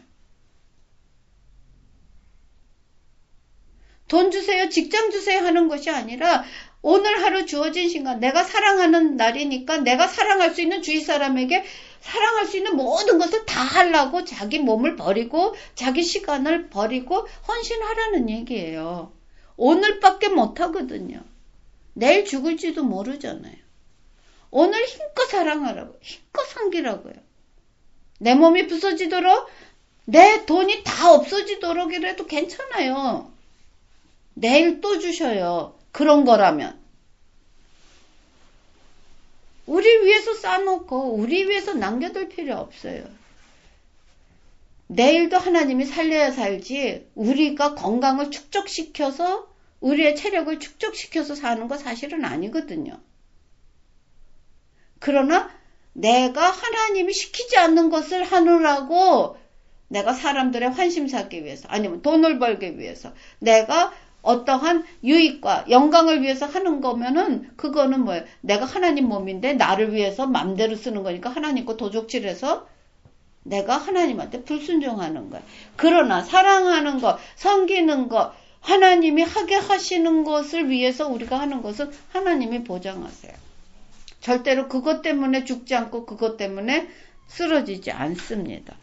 돈 주세요, 직장 주세요 하는 것이 아니라 오늘 하루 주어진 시간, 내가 사랑하는 날이니까 내가 사랑할 수 있는 주위 사람에게 사랑할 수 있는 모든 것을 다 하려고 자기 몸을 버리고 자기 시간을 버리고 헌신하라는 얘기예요. 오늘밖에 못하거든요. 내일 죽을지도 모르잖아요. 오늘 힘껏 사랑하라고, 힘껏 섬기라고요. 내 몸이 부서지도록, 내 돈이 다 없어지도록이라도 괜찮아요. 내일 또 주셔요. 그런 거라면. 우리 위해서 쌓아놓고 우리 위해서 남겨둘 필요 없어요. 내일도 하나님이 살려야 살지 우리가 건강을 축적시켜서 우리의 체력을 축적시켜서 사는 거 사실은 아니거든요. 그러나 내가 하나님이 시키지 않는 것을 하느라고 내가 사람들의 환심 사기 위해서 아니면 돈을 벌기 위해서 내가 어떠한 유익과 영광을 위해서 하는 거면은 그거는 뭐예요? 내가 하나님 몸인데 나를 위해서 맘대로 쓰는 거니까 하나님 거 도적질해서 내가 하나님한테 불순종하는 거예요. 그러나 사랑하는 것, 섬기는 것, 하나님이 하게 하시는 것을 위해서 우리가 하는 것은 하나님이 보장하세요. 절대로 그것 때문에 죽지 않고 그것 때문에 쓰러지지 않습니다.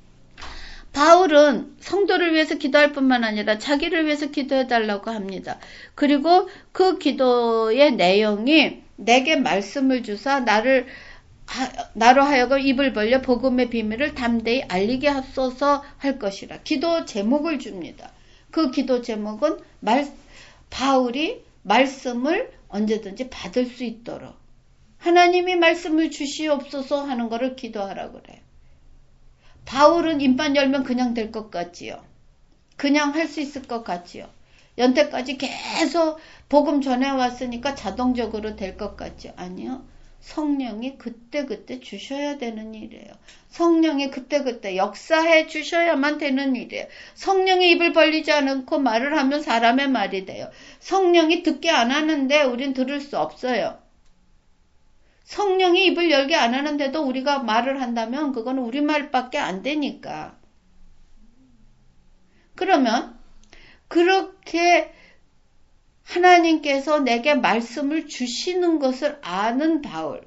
바울은 성도를 위해서 기도할 뿐만 아니라 자기를 위해서 기도해달라고 합니다. 그리고 그 기도의 내용이 내게 말씀을 주사 나를 하, 나로 하여금 입을 벌려 복음의 비밀을 담대히 알리게 하소서 할 것이라. 기도 제목을 줍니다. 그 기도 제목은 말, 바울이 말씀을 언제든지 받을 수 있도록 하나님이 말씀을 주시옵소서 하는 것을 기도하라고 그래요. 바울은 입만 열면 그냥 될 것 같지요. 그냥 할 수 있을 것 같지요. 연태까지 계속 복음 전해왔으니까 자동적으로 될 것 같지요. 아니요. 성령이 그때그때 주셔야 되는 일이에요. 성령이 그때그때 역사해 주셔야만 되는 일이에요. 성령이 입을 벌리지 않고 말을 하면 사람의 말이 돼요. 성령이 듣게 안 하는데 우린 들을 수 없어요. 성령이 입을 열게 안 하는데도 우리가 말을 한다면 그건 우리 말밖에 안 되니까. 그러면 그렇게 하나님께서 내게 말씀을 주시는 것을 아는 바울.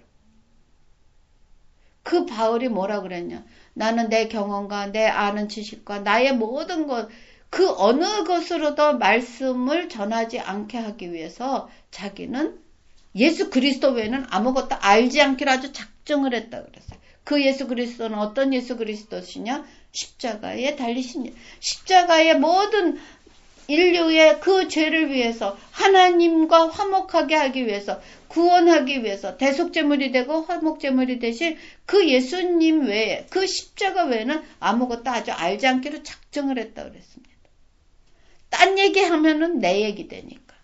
그 바울이 뭐라 그랬냐. 나는 내 경험과 내 아는 지식과 나의 모든 것, 그 어느 것으로도 말씀을 전하지 않게 하기 위해서 자기는 예수 그리스도 외에는 아무것도 알지 않기로 아주 작정을 했다 그랬어요. 그 예수 그리스도는 어떤 예수 그리스도시냐? 십자가에 달리신 십자가의 모든 인류의 그 죄를 위해서 하나님과 화목하게 하기 위해서 구원하기 위해서 대속제물이 되고 화목제물이 되신 그 예수님 외에 그 십자가 외에는 아무것도 아주 알지 않기로 작정을 했다 그랬습니다. 딴 얘기하면은 내 얘기 되니까.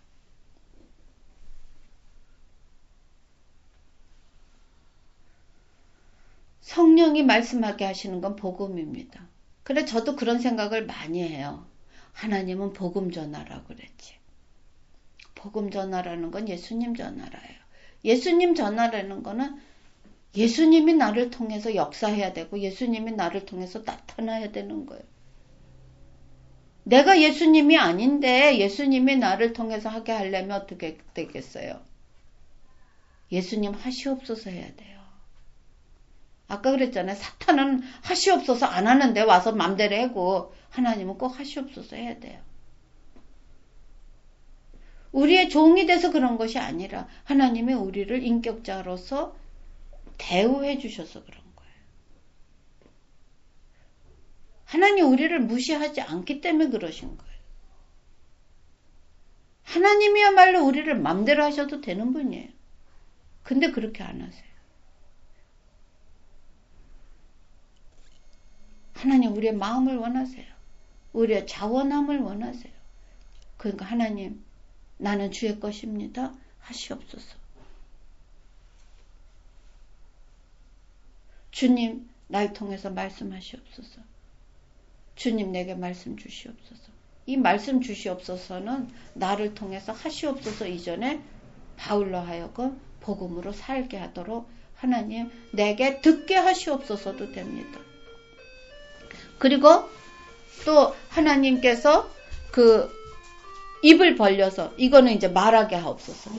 성령이 말씀하게 하시는 건 복음입니다. 그래 저도 그런 생각을 많이 해요. 하나님은 복음 전하라고 그랬지. 복음 전하라는 건 예수님 전하라예요. 예수님 전하라는 거는 예수님이 나를 통해서 역사해야 되고 예수님이 나를 통해서 나타나야 되는 거예요. 내가 예수님이 아닌데 예수님이 나를 통해서 하게 하려면 어떻게 되겠어요? 예수님 하시옵소서 해야 돼요. 아까 그랬잖아요. 사탄은 하시옵소서 안 하는데 와서 맘대로 하고 하나님은 꼭 하시옵소서 해야 돼요. 우리의 종이 돼서 그런 것이 아니라 하나님이 우리를 인격자로서 대우해 주셔서 그런 거예요. 하나님 우리를 무시하지 않기 때문에 그러신 거예요. 하나님이야말로 우리를 맘대로 하셔도 되는 분이에요. 근데 그렇게 안 하세요. 하나님 우리의 마음을 원하세요. 우리의 자원함을 원하세요. 그러니까 하나님 나는 주의 것입니다. 하시옵소서. 주님 날 통해서 말씀하시옵소서. 주님 내게 말씀 주시옵소서. 이 말씀 주시옵소서는 나를 통해서 하시옵소서 이전에 바울로 하여금 복음으로 살게 하도록 하나님 내게 듣게 하시옵소서도 됩니다. 그리고 또 하나님께서 그 입을 벌려서 이거는 이제 말하게 하옵소서.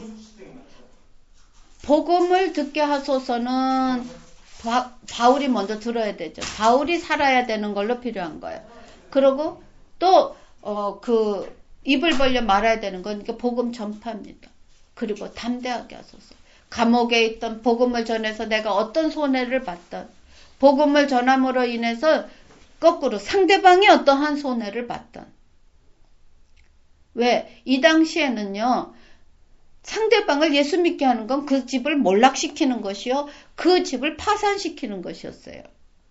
복음을 듣게 하소서는 바, 바울이 먼저 들어야 되죠. 바울이 살아야 되는 걸로 필요한 거예요. 그리고 또 어, 그 입을 벌려 말해야 되는 건 복음 전파입니다. 그리고 담대하게 하소서. 감옥에 있던 복음을 전해서 내가 어떤 손해를 받던 복음을 전함으로 인해서 거꾸로 상대방이 어떠한 손해를 받던 왜? 이 당시에는요 상대방을 예수 믿게 하는 건 그 집을 몰락시키는 것이요 그 집을 파산시키는 것이었어요.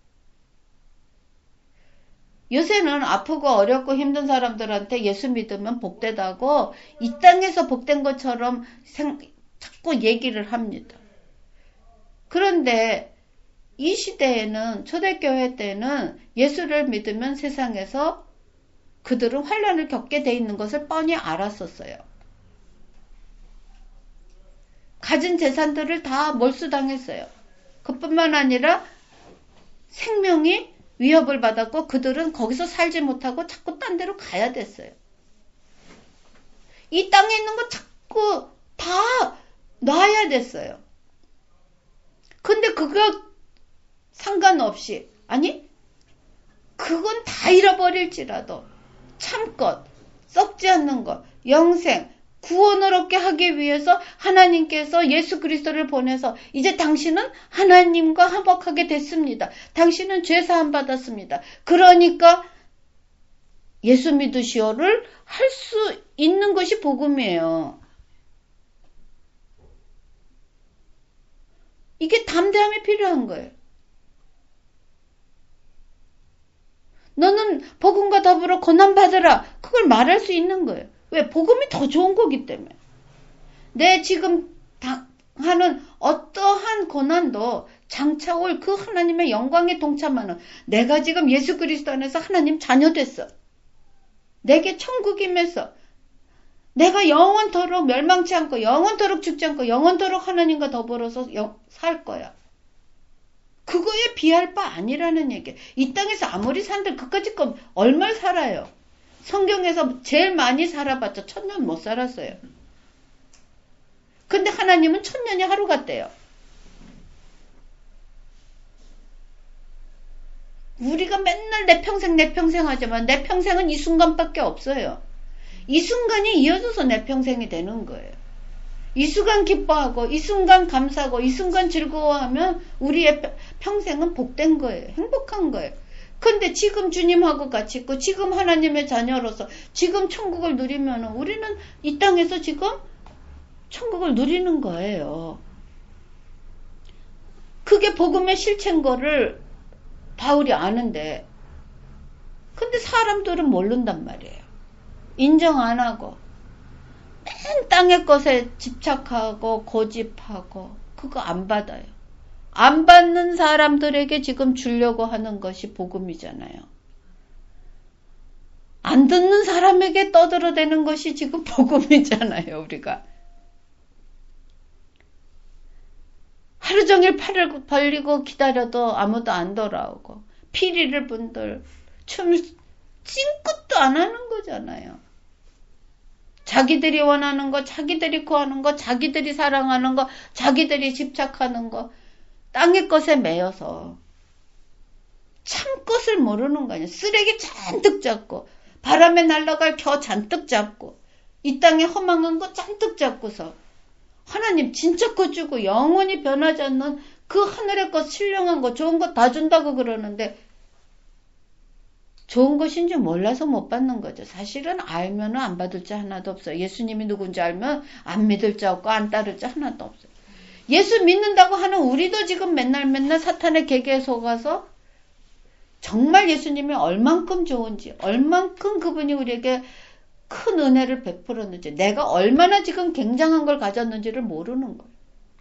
요새는 아프고 어렵고 힘든 사람들한테 예수 믿으면 복되다고 이 땅에서 복된 것처럼 생, 자꾸 얘기를 합니다. 그런데 이 시대에는 초대교회 때는 예수를 믿으면 세상에서 그들은 환난을 겪게 돼 있는 것을 뻔히 알았었어요. 가진 재산들을 다 몰수당했어요. 그뿐만 아니라 생명이 위협을 받았고 그들은 거기서 살지 못하고 자꾸 딴 데로 가야 됐어요. 이 땅에 있는 거 자꾸 다 놔야 됐어요. 근데 그거 상관없이 아니 그건 다 잃어버릴지라도 참것, 썩지 않는 것, 영생, 구원을 얻게 하기 위해서 하나님께서 예수 그리스도를 보내서 이제 당신은 하나님과 화목하게 됐습니다. 당신은 죄 사함 받았습니다. 그러니까 예수 믿으시오를 할 수 있는 것이 복음이에요. 이게 담대함이 필요한 거예요. 너는 복음과 더불어 고난받으라. 그걸 말할 수 있는 거예요. 왜? 복음이 더 좋은 거기 때문에. 내 지금 하는 어떠한 고난도 장차 올 그 하나님의 영광에 동참하는 내가 지금 예수 그리스도 안에서 하나님 자녀 됐어. 내게 천국이 임해서 내가 영원토록 멸망치 않고 영원토록 죽지 않고 영원토록 하나님과 더불어서 영, 살 거야. 그거에 비할 바 아니라는 얘기. 이 땅에서 아무리 산들 그까짓 건 얼마를 살아요. 성경에서 제일 많이 살아봤자 천년 못 살았어요. 근데 하나님은 천년이 하루 같대요. 우리가 맨날 내 평생 내 평생 하지만 내 평생은 이 순간밖에 없어요. 이 순간이 이어져서 내 평생이 되는 거예요. 이 순간 기뻐하고 이 순간 감사하고 이 순간 즐거워하면 우리의 평생은 복된 거예요. 행복한 거예요. 근데 지금 주님하고 같이 있고 지금 하나님의 자녀로서 지금 천국을 누리면 우리는 이 땅에서 지금 천국을 누리는 거예요. 그게 복음의 실체인 거를 바울이 아는데 근데 사람들은 모른단 말이에요. 인정 안 하고 맨 땅의 것에 집착하고 고집하고 그거 안 받아요. 안 받는 사람들에게 지금 주려고 하는 것이 복음이잖아요. 안 듣는 사람에게 떠들어대는 것이 지금 복음이잖아요, 우리가. 하루 종일 팔을 벌리고 기다려도 아무도 안 돌아오고 피리를 분들 춤 찡긋도 안 하는 거잖아요. 자기들이 원하는 거, 자기들이 구하는 거, 자기들이 사랑하는 거, 자기들이 집착하는 거, 땅의 것에 매여서 참 것을 모르는 거 아니에요. 쓰레기 잔뜩 잡고 바람에 날아갈 겨 잔뜩 잡고 이 땅에 허망한 거 잔뜩 잡고서 하나님 진짜 거 주고 영원히 변하지 않는 그 하늘의 것, 신령한 거, 좋은 거 다 준다고 그러는데 좋은 것인지 몰라서 못 받는 거죠. 사실은 알면 안 받을 자 하나도 없어요. 예수님이 누군지 알면 안 믿을 자 없고 안 따를 자 하나도 없어요. 예수 믿는다고 하는 우리도 지금 맨날 맨날 사탄의 계계에 속아서 정말 예수님이 얼만큼 좋은지, 얼만큼 그분이 우리에게 큰 은혜를 베풀었는지, 내가 얼마나 지금 굉장한 걸 가졌는지를 모르는 거예요.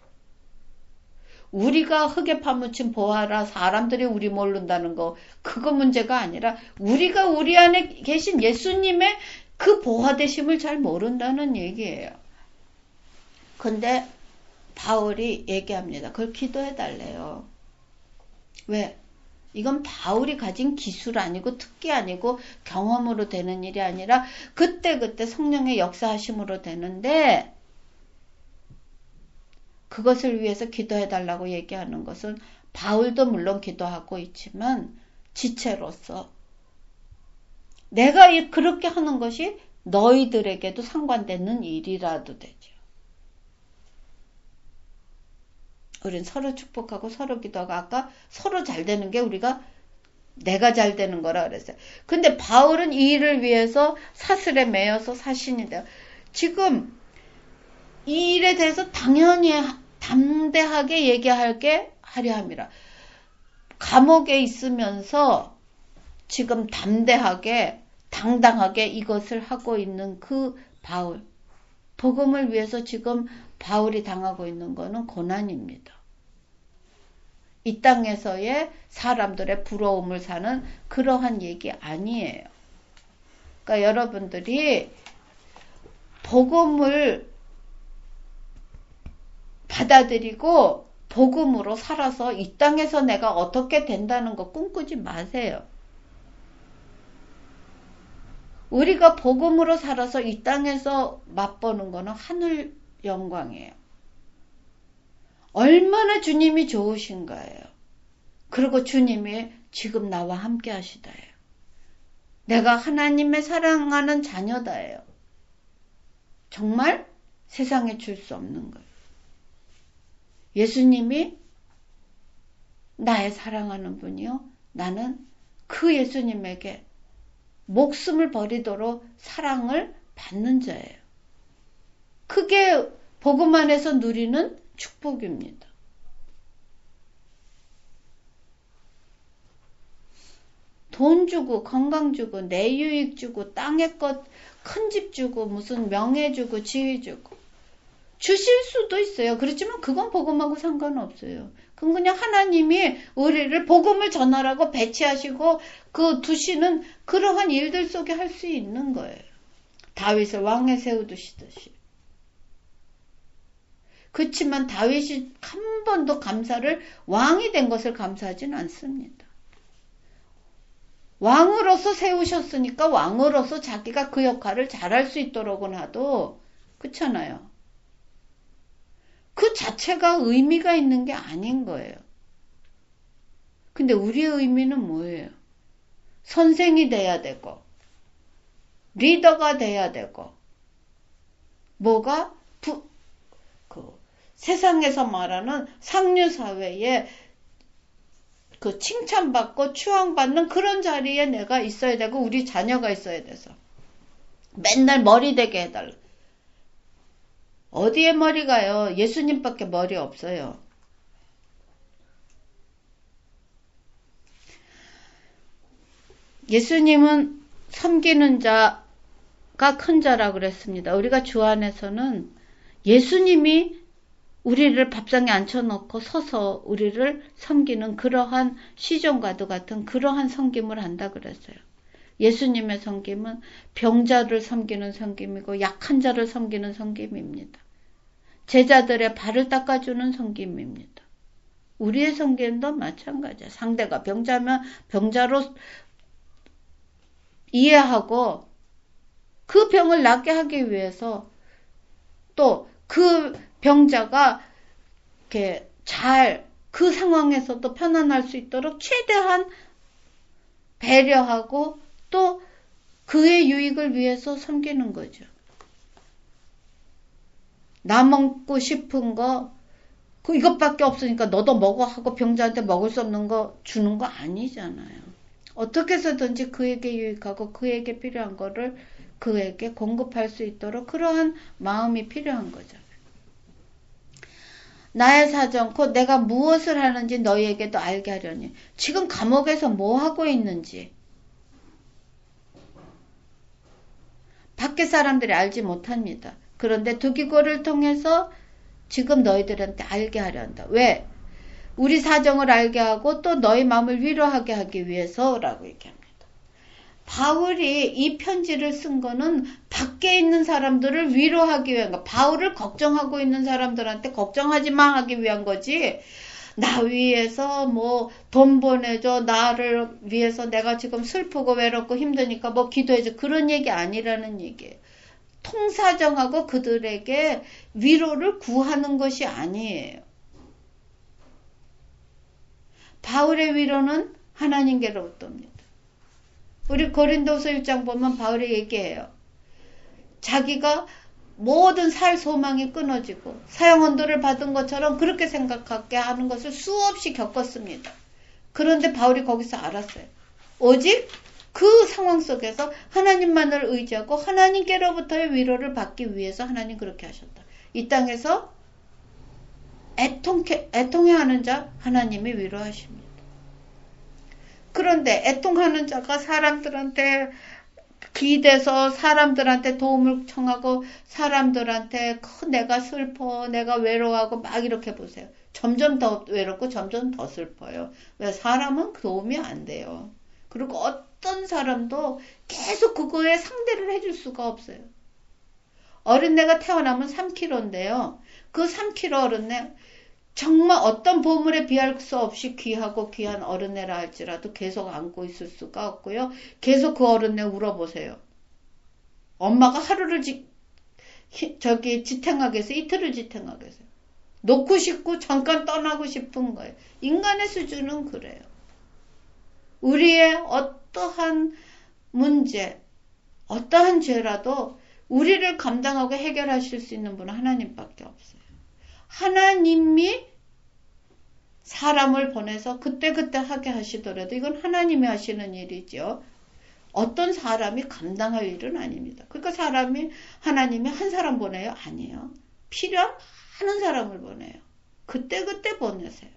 우리가 흙에 파묻힌 보아라 사람들이 우리 모른다는 거 그거 문제가 아니라 우리가 우리 안에 계신 예수님의 그 보화되심을 잘 모른다는 얘기예요. 근데 바울이 얘기합니다. 그걸 기도해 달래요. 왜? 이건 바울이 가진 기술 아니고 특기 아니고 경험으로 되는 일이 아니라 그때그때 성령의 역사하심으로 되는데 그것을 위해서 기도해 달라고 얘기하는 것은 바울도 물론 기도하고 있지만 지체로서 내가 그렇게 하는 것이 너희들에게도 상관되는 일이라도 되죠. 우린 서로 축복하고 서로 기도하고 아까 서로 잘 되는 게 우리가 내가 잘 되는 거라 그랬어요. 근데 바울은 이 일을 위해서 사슬에 매여서 사신이 돼요. 지금 이 일에 대해서 당연히 담대하게 얘기할 게 하려 함이라. 감옥에 있으면서 지금 담대하게 당당하게 이것을 하고 있는 그 바울. 복음을 위해서 지금 바울이 당하고 있는 거는 고난입니다. 이 땅에서의 사람들의 부러움을 사는 그러한 얘기 아니에요. 그러니까 여러분들이 복음을 받아들이고 복음으로 살아서 이 땅에서 내가 어떻게 된다는 거 꿈꾸지 마세요. 우리가 복음으로 살아서 이 땅에서 맛보는 거는 하늘 영광이에요. 얼마나 주님이 좋으신가요. 그리고 주님이 지금 나와 함께 하시다예요. 내가 하나님의 사랑하는 자녀다예요. 정말 세상에 줄 수 없는 거예요. 예수님이 나의 사랑하는 분이요. 나는 그 예수님에게 목숨을 버리도록 사랑을 받는 자예요. 그게 복음 안에서 누리는 축복입니다. 돈 주고 건강 주고 내 유익 주고 땅의 것 큰 집 주고 무슨 명예 주고 지위 주고 주실 수도 있어요. 그렇지만 그건 복음하고 상관없어요. 그건 그냥 하나님이 우리를 복음을 전하라고 배치하시고 그 두시는 그러한 일들 속에 할 수 있는 거예요. 다윗을 왕에 세우듯이. 그렇지만 다윗이 한 번도 감사를 왕이 된 것을 감사하지는 않습니다. 왕으로서 세우셨으니까 왕으로서 자기가 그 역할을 잘할 수 있도록은 하도 그렇잖아요. 그 자체가 의미가 있는 게 아닌 거예요. 근데 우리의 의미는 뭐예요? 선생이 돼야 되고 리더가 돼야 되고 뭐가 부, 그 세상에서 말하는 상류 사회에 그 칭찬받고 추앙받는 그런 자리에 내가 있어야 되고 우리 자녀가 있어야 돼서 맨날 머리 되게 해달라. 어디에 머리 가요? 예수님밖에 머리 없어요. 예수님은 섬기는 자, 큰 자라 그랬습니다. 우리가 주 안에서는 예수님이 우리를 밥상에 앉혀놓고 서서 우리를 섬기는 그러한 시종과도 같은 그러한 섬김을 한다 그랬어요. 예수님의 섬김은 병자를 섬기는 섬김이고 약한 자를 섬기는 섬김입니다. 제자들의 발을 닦아주는 섬김입니다. 우리의 섬김도 마찬가지야. 상대가 병자면 병자로 이해하고 그 병을 낫게 하기 위해서 또 그 병자가 이렇게 잘 그 상황에서도 편안할 수 있도록 최대한 배려하고 또 그의 유익을 위해서 섬기는 거죠. 나 먹고 싶은 거 그 이것밖에 없으니까 너도 먹어 하고 병자한테 먹을 수 없는 거 주는 거 아니잖아요. 어떻게 해서든지 그에게 유익하고 그에게 필요한 거를 그에게 공급할 수 있도록 그러한 마음이 필요한 거잖아요. 나의 사정, 곧 내가 무엇을 하는지 너희에게도 알게 하려니. 지금 감옥에서 뭐 하고 있는지 밖에 사람들이 알지 못합니다. 그런데 두기고를 통해서 지금 너희들한테 알게 하려 한다. 왜? 우리 사정을 알게 하고 또 너희 마음을 위로하게 하기 위해서라고 얘기합니다. 바울이 이 편지를 쓴 거는 밖에 있는 사람들을 위로하기 위한 거. 바울을 걱정하고 있는 사람들한테 걱정하지 마 하기 위한 거지. 나 위해서 뭐 돈 보내줘. 나를 위해서 내가 지금 슬프고 외롭고 힘드니까 뭐 기도해줘. 그런 얘기 아니라는 얘기예요. 통사정하고 그들에게 위로를 구하는 것이 아니에요. 바울의 위로는 하나님께로부터입니다. 우리 고린도서 일 장 보면 바울이 얘기해요. 자기가 모든 살 소망이 끊어지고 사형언도를 받은 것처럼 그렇게 생각하게 하는 것을 수없이 겪었습니다. 그런데 바울이 거기서 알았어요. 오직 그 상황 속에서 하나님만을 의지하고 하나님께로부터의 위로를 받기 위해서 하나님 그렇게 하셨다. 이 땅에서 애통해, 애통해하는 자 하나님이 위로하십니다. 그런데 애통하는 자가 사람들한테 기대서 사람들한테 도움을 청하고 사람들한테 내가 슬퍼 내가 외로워하고 막 이렇게 보세요. 점점 더 외롭고 점점 더 슬퍼요. 왜? 사람은 도움이 안 돼요. 그리고 어떤 사람도 계속 그거에 상대를 해줄 수가 없어요. 어린애가 태어나면 삼 킬로그램인데요. 그 삼 킬로그램 어린애 정말 어떤 보물에 비할 수 없이 귀하고 귀한 어른애라 할지라도 계속 안고 있을 수가 없고요. 계속 그 어른애 울어보세요. 엄마가 하루를 지, 저기 지탱하게 해서 이틀을 지탱하게 해서 놓고 싶고 잠깐 떠나고 싶은 거예요. 인간의 수준은 그래요. 우리의 어떠한 문제, 어떠한 죄라도 우리를 감당하고 해결하실 수 있는 분은 하나님밖에 없어요. 하나님이 사람을 보내서 그때그때 하게 하시더라도 이건 하나님이 하시는 일이죠. 어떤 사람이 감당할 일은 아닙니다. 그러니까 사람이 하나님이 한 사람 보내요? 아니에요. 필요한 많은 사람을 보내요. 그때그때 보내세요.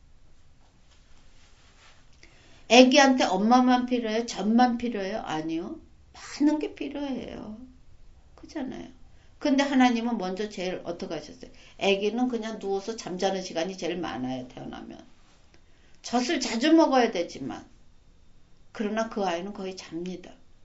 애기한테 엄마만 필요해요? 젖만 필요해요? 아니요. 많은 게 필요해요. 그렇잖아요. 근데 하나님은 먼저 제일 어떻게 하셨어요? 아기는 그냥 누워서 잠자는 시간이 제일 많아요. 태어나면. 젖을 자주 먹어야 되지만 그러나 그 아이는 거의 잡니다.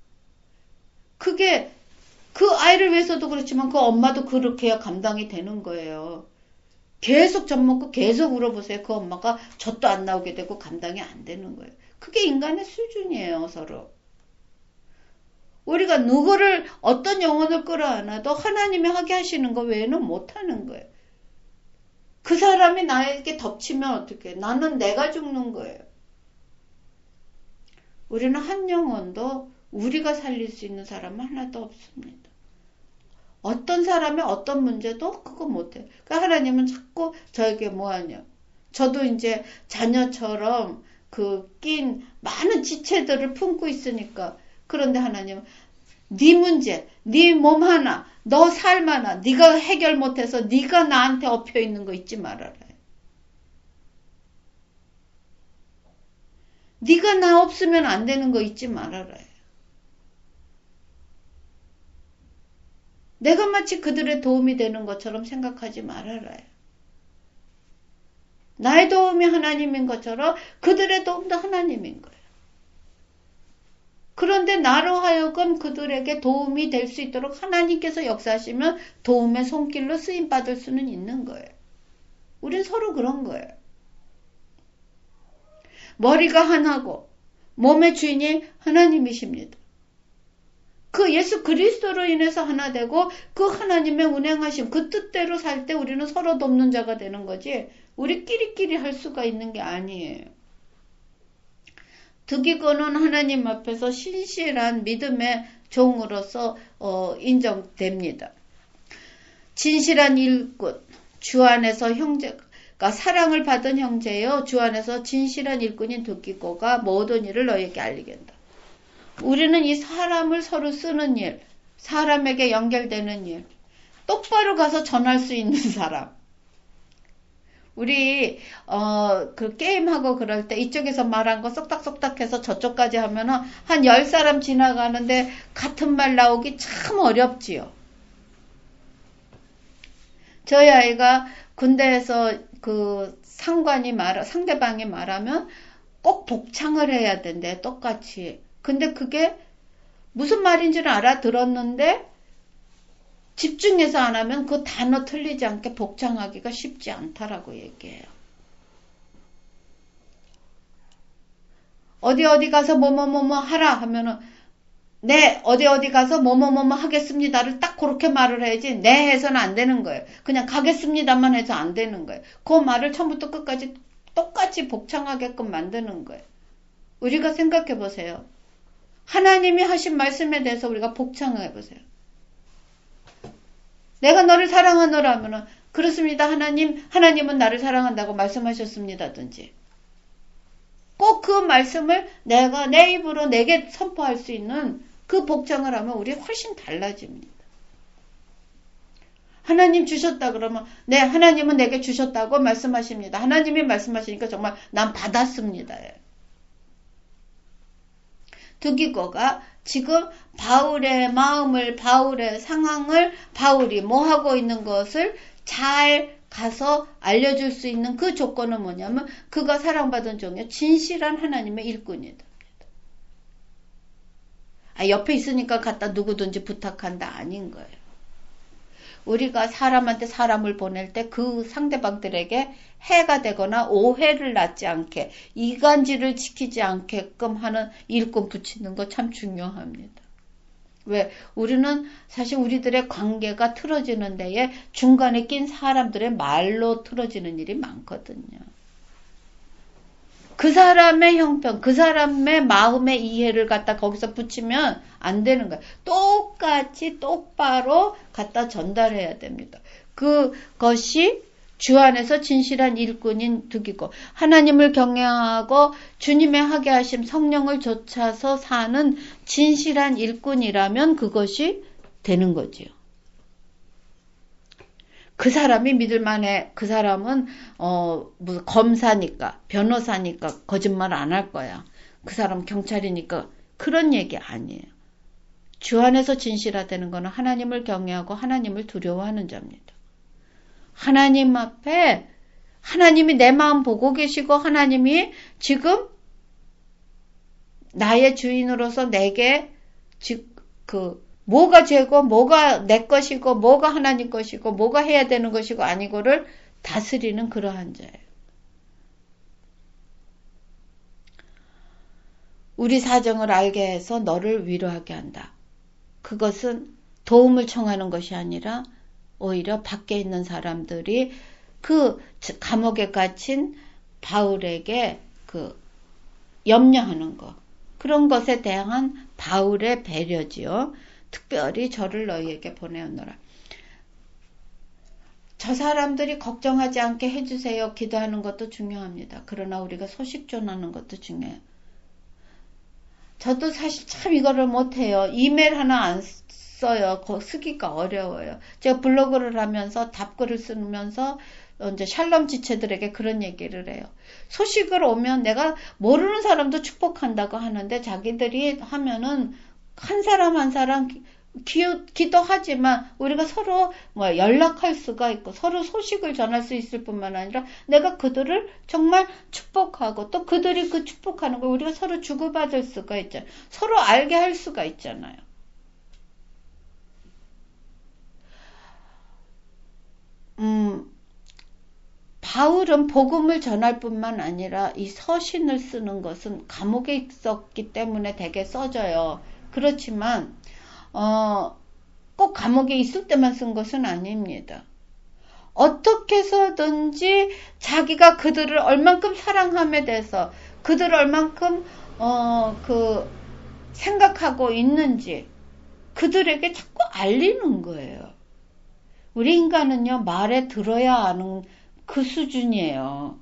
그게 그 아이를 위해서도 그렇지만 그 엄마도 그렇게 해야 감당이 되는 거예요. 계속 젖 먹고 계속 울어보세요. 그 엄마가 젖도 안 나오게 되고 감당이 안 되는 거예요. 그게 인간의 수준이에요. 서로. 우리가 누구를 어떤 영혼을 끌어안아도 하나님이 하게 하시는 거 외에는 못하는 거예요. 그 사람이 나에게 덮치면 어떡해? 나는 내가 죽는 거예요. 우리는 한 영혼도 우리가 살릴 수 있는 사람은 하나도 없습니다. 어떤 사람의 어떤 문제도 그거 못해요. 그러니까 하나님은 자꾸 저에게 뭐하냐. 저도 이제 자녀처럼 그 낀 많은 지체들을 품고 있으니까 그런데 하나님은 네 문제, 네 몸 하나, 너 삶 하나, 네가 해결 못해서 네가 나한테 엎여 있는 거 잊지 말아라. 네가 나 없으면 안 되는 거 잊지 말아라. 내가 마치 그들의 도움이 되는 것처럼 생각하지 말아라. 나의 도움이 하나님인 것처럼 그들의 도움도 하나님인 거예요. 그런데 나로 하여금 그들에게 도움이 될 수 있도록 하나님께서 역사하시면 도움의 손길로 쓰임받을 수는 있는 거예요. 우린 서로 그런 거예요. 머리가 하나고 몸의 주인이 하나님이십니다. 그 예수 그리스도로 인해서 하나 되고 그 하나님의 운행하심 그 뜻대로 살 때 우리는 서로 돕는 자가 되는 거지 우리끼리끼리 할 수가 있는 게 아니에요. 득이고는 하나님 앞에서 신실한 믿음의 종으로서 어, 인정됩니다. 진실한 일꾼, 주 안에서 형제가 사랑을 받은 형제요. 주 안에서 진실한 일꾼인 득이고가 모든 일을 너에게 알리게 한다. 우리는 이 사람을 서로 쓰는 일, 사람에게 연결되는 일, 똑바로 가서 전할 수 있는 사람. 우리 어, 그 게임하고 그럴 때 이쪽에서 말한 거 쏙닥쏙닥해서 저쪽까지 하면은 한 열 사람 지나가는데 같은 말 나오기 참 어렵지요. 저희 아이가 군대에서 그 상관이 말, 상대방이 말하면 꼭 복창을 해야 된대, 똑같이. 근데 그게 무슨 말인지는 알아들었는데 집중해서 안 하면 그 단어 틀리지 않게 복창하기가 쉽지 않다라고 얘기해요. 어디 어디 가서 뭐뭐뭐뭐 하라 하면은 네 어디 어디 가서 뭐뭐뭐뭐 하겠습니다를 딱 그렇게 말을 해야지 네 해서는 안 되는 거예요. 그냥 가겠습니다만 해서 안 되는 거예요. 그 말을 처음부터 끝까지 똑같이 복창하게끔 만드는 거예요. 우리가 생각해 보세요. 하나님이 하신 말씀에 대해서 우리가 복창해 보세요. 내가 너를 사랑하노라 하면은 그렇습니다. 하나님, 하나님은 나를 사랑한다고 말씀하셨습니다든지. 꼭 그 말씀을 내가 내 입으로 내게 선포할 수 있는 그 복창을 하면 우리 훨씬 달라집니다. 하나님 주셨다 그러면 네, 하나님은 내게 주셨다고 말씀하십니다. 하나님이 말씀하시니까 정말 난 받았습니다. 득이고가 지금 바울의 마음을, 바울의 상황을 바울이 뭐 하고 있는 것을 잘 가서 알려줄 수 있는 그 조건은 뭐냐면 그가 사랑받은 종이요 진실한 하나님의 일꾼이다. 아, 옆에 있으니까 갖다 누구든지 부탁한다 아닌 거예요. 우리가 사람한테 사람을 보낼 때 그 상대방들에게 해가 되거나 오해를 낳지 않게 이간질을 지키지 않게끔 하는 일꾼 붙이는 거 참 중요합니다. 왜? 우리는 사실 우리들의 관계가 틀어지는 데에 중간에 낀 사람들의 말로 틀어지는 일이 많거든요. 그 사람의 형편, 그 사람의 마음의 이해를 갖다 거기서 붙이면 안 되는 거예요. 똑같이 똑바로 갖다 전달해야 됩니다. 그것이 주 안에서 진실한 일꾼인 득이고 하나님을 경외하고 주님의 하게 하심 성령을 좇아서 사는 진실한 일꾼이라면 그것이 되는 거지요. 그 사람이 믿을만해. 그 사람은 어 무슨 검사니까 변호사니까 거짓말 안 할 거야. 그 사람 경찰이니까 그런 얘기 아니에요. 주 안에서 진실하다는 것은 하나님을 경외하고 하나님을 두려워하는 자입니다. 하나님 앞에 하나님이 내 마음 보고 계시고 하나님이 지금 나의 주인으로서 내게 즉 그 뭐가 죄고 뭐가 내 것이고 뭐가 하나님 것이고 뭐가 해야 되는 것이고 아니고를 다스리는 그러한 자예요. 우리 사정을 알게 해서 너를 위로하게 한다. 그것은 도움을 청하는 것이 아니라 오히려 밖에 있는 사람들이 그 감옥에 갇힌 바울에게 그 염려하는 것. 그런 것에 대한 바울의 배려지요. 특별히 저를 너희에게 보내었노라. 저 사람들이 걱정하지 않게 해주세요. 기도하는 것도 중요합니다. 그러나 우리가 소식 전하는 것도 중요해요. 저도 사실 참 이거를 못해요. 이메일 하나 안 써요. 쓰기가 어려워요. 제가 블로그를 하면서 답글을 쓰면서 이제 샬롬 지체들에게 그런 얘기를 해요. 소식을 오면 내가 모르는 사람도 축복한다고 하는데 자기들이 하면은 한 사람 한 사람 기, 기도하지만 우리가 서로 뭐 연락할 수가 있고 서로 소식을 전할 수 있을 뿐만 아니라 내가 그들을 정말 축복하고 또 그들이 그 축복하는 걸 우리가 서로 주고받을 수가 있잖아요. 서로 알게 할 수가 있잖아요. 음, 바울은 복음을 전할 뿐만 아니라 이 서신을 쓰는 것은 감옥에 있었기 때문에 되게 써져요. 그렇지만 어, 꼭 감옥에 있을 때만 쓴 것은 아닙니다. 어떻게 해서든지 자기가 그들을 얼만큼 사랑함에 대해서 그들을 얼만큼 어, 그 생각하고 있는지 그들에게 자꾸 알리는 거예요. 우리 인간은요, 말에 들어야 아는 그 수준이에요.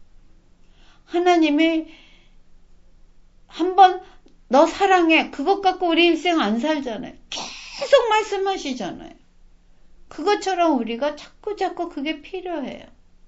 하나님이 한번 너 사랑해. 그것 갖고 우리 일생 안 살잖아요. 계속 말씀하시잖아요. 그것처럼 우리가 자꾸 자꾸 그게 필요해요.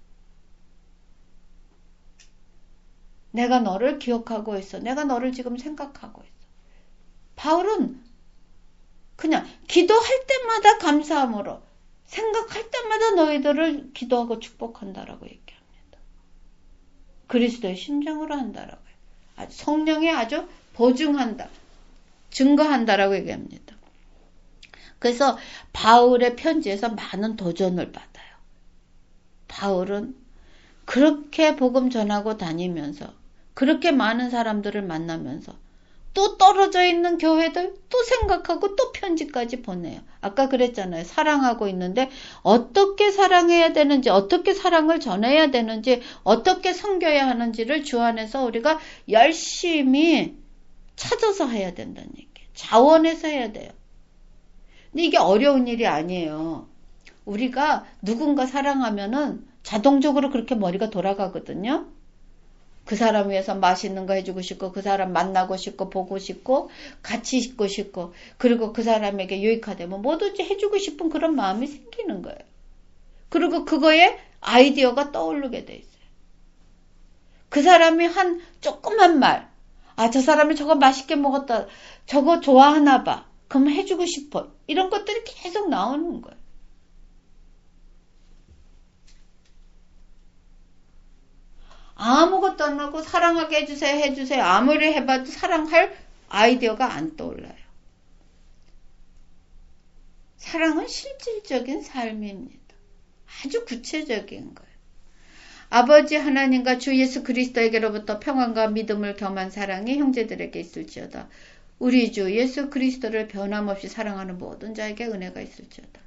내가 너를 기억하고 있어. 내가 너를 지금 생각하고 있어. 바울은 그냥 기도할 때마다 감사함으로 생각할 때마다 너희들을 기도하고 축복한다라고 얘기합니다. 그리스도의 심정으로 한다라고요. 아주 성령에 아주 보증한다. 증거한다라고 얘기합니다. 그래서 바울의 편지에서 많은 도전을 받아요. 바울은 그렇게 복음 전하고 다니면서 그렇게 많은 사람들을 만나면서 또 떨어져 있는 교회들 또 생각하고 또 편지까지 보내요. 아까 그랬잖아요. 사랑하고 있는데 어떻게 사랑해야 되는지 어떻게 사랑을 전해야 되는지 어떻게 섬겨야 하는지를 주 안에서 우리가 열심히 찾아서 해야 된다는 얘기예요. 자원해서 해야 돼요. 근데 이게 어려운 일이 아니에요. 우리가 누군가 사랑하면은 자동적으로 그렇게 머리가 돌아가거든요. 그 사람 위해서 맛있는 거 해주고 싶고 그 사람 만나고 싶고 보고 싶고 같이 있고 싶고 그리고 그 사람에게 유익하되면 뭐든지 해주고 싶은 그런 마음이 생기는 거예요. 그리고 그거에 아이디어가 떠오르게 돼 있어요. 그 사람이 한 조그만 말, 아, 저 사람이 저거 맛있게 먹었다, 저거 좋아하나 봐, 그럼 해주고 싶어, 이런 것들이 계속 나오는 거예요. 아무것도 안 하고 사랑하게 해주세요 해주세요 아무리 해봐도 사랑할 아이디어가 안 떠올라요. 사랑은 실질적인 삶입니다. 아주 구체적인 거예요. 아버지 하나님과 주 예수 그리스도에게로부터 평안과 믿음을 겸한 사랑이 형제들에게 있을지어다. 우리 주 예수 그리스도를 변함없이 사랑하는 모든 자에게 은혜가 있을지어다.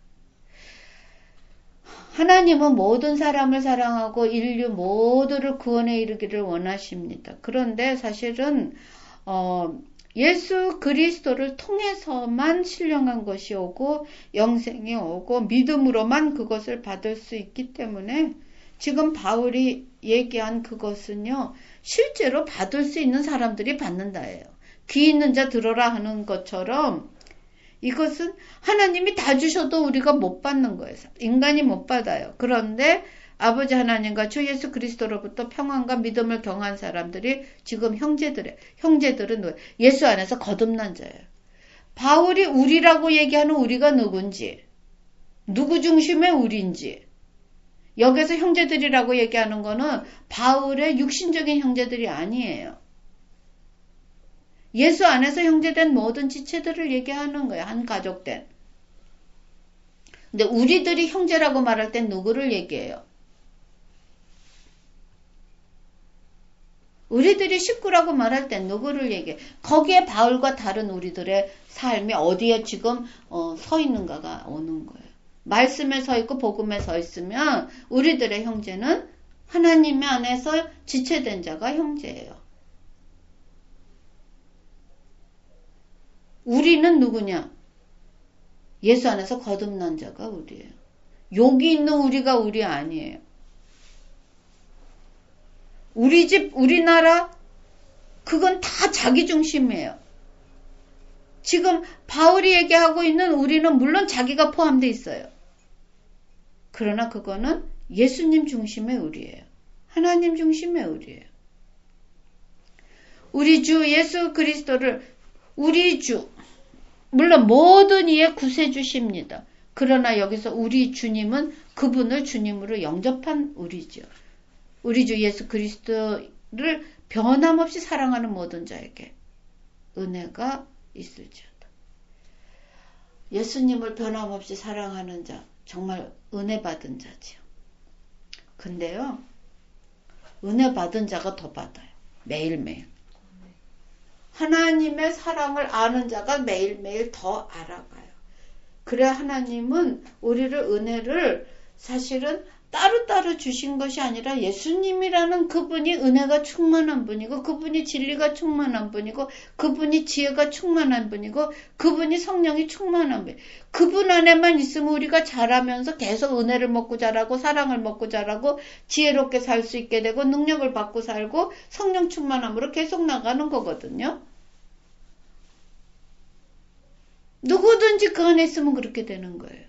하나님은 모든 사람을 사랑하고 인류 모두를 구원에 이르기를 원하십니다. 그런데 사실은 어, 예수 그리스도를 통해서만 신령한 것이 오고 영생이 오고 믿음으로만 그것을 받을 수 있기 때문에 지금 바울이 얘기한 그것은요, 실제로 받을 수 있는 사람들이 받는다예요. 귀 있는 자 들어라 하는 것처럼 이것은 하나님이 다 주셔도 우리가 못 받는 거예요. 인간이 못 받아요. 그런데 아버지 하나님과 주 예수 그리스도로부터 평안과 믿음을 경한 사람들이 지금 형제들의 형제들은 누구예요? 예수 안에서 거듭난 자예요. 바울이 우리라고 얘기하는 우리가 누군지, 누구 중심의 우리인지, 여기서 형제들이라고 얘기하는 거는 바울의 육신적인 형제들이 아니에요. 예수 안에서 형제된 모든 지체들을 얘기하는 거예요. 한 가족된. 근데 우리들이 형제라고 말할 땐 누구를 얘기해요? 우리들이 식구라고 말할 땐 누구를 얘기해? 거기에 바울과 다른 우리들의 삶이 어디에 지금 어, 서 있는가가 오는 거예요. 말씀에 서 있고 복음에 서 있으면 우리들의 형제는 하나님 안에서 지체된 자가 형제예요. 우리는 누구냐? 예수 안에서 거듭난 자가 우리예요. 여기 있는 우리가 우리 아니에요. 우리 집, 우리나라, 그건 다 자기 중심이에요. 지금 바울이 얘기하고 있는 우리는 물론 자기가 포함되어 있어요. 그러나 그거는 예수님 중심의 우리예요. 하나님 중심의 우리예요. 우리 주 예수 그리스도를 우리 주, 물론 모든 이에 구세주십니다. 그러나 여기서 우리 주님은 그분을 주님으로 영접한 우리죠. 우리 주 예수 그리스도를 변함없이 사랑하는 모든 자에게 은혜가 있을지어다. 예수님을 변함없이 사랑하는 자, 정말 은혜 받은 자지요. 근데요, 은혜 받은 자가 더 받아요. 매일매일. 하나님의 사랑을 아는 자가 매일매일 더 알아가요. 그래 하나님은 우리를 은혜를 사실은 따로따로 주신 것이 아니라 예수님이라는 그분이 은혜가 충만한 분이고 그분이 진리가 충만한 분이고 그분이 지혜가 충만한 분이고 그분이 성령이 충만한 분. 그분 안에만 있으면 우리가 자라면서 계속 은혜를 먹고 자라고 사랑을 먹고 자라고 지혜롭게 살 수 있게 되고 능력을 받고 살고 성령 충만함으로 계속 나가는 거거든요. 누구든지 그 안에 있으면 그렇게 되는 거예요.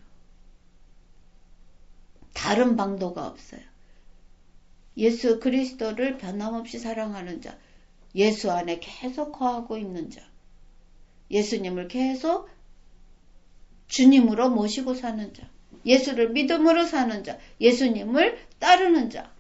다른 방도가 없어요. 예수 그리스도를 변함없이 사랑하는 자, 예수 안에 계속 거하고 있는 자, 예수님을 계속 주님으로 모시고 사는 자, 예수를 믿음으로 사는 자, 예수님을 따르는 자,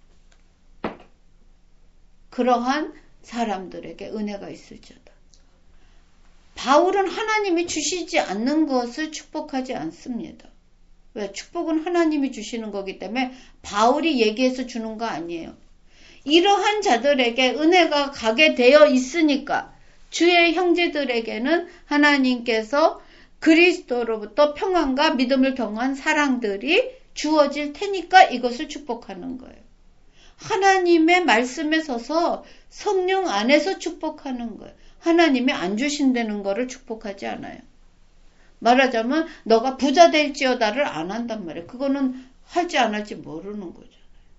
그러한 사람들에게 은혜가 있을지어다. 바울은 하나님이 주시지 않는 것을 축복하지 않습니다. 왜? 축복은 하나님이 주시는 거기 때문에 바울이 얘기해서 주는 거 아니에요. 이러한 자들에게 은혜가 가게 되어 있으니까 주의 형제들에게는 하나님께서 그리스도로부터 평안과 믿음을 경한 사랑들이 주어질 테니까 이것을 축복하는 거예요. 하나님의 말씀에 서서 성령 안에서 축복하는 거예요. 하나님이 안 주신다는 거를 축복하지 않아요. 말하자면 너가 부자 될지어다를 안 한단 말이에요. 그거는 할지 안 할지 모르는 거잖아요.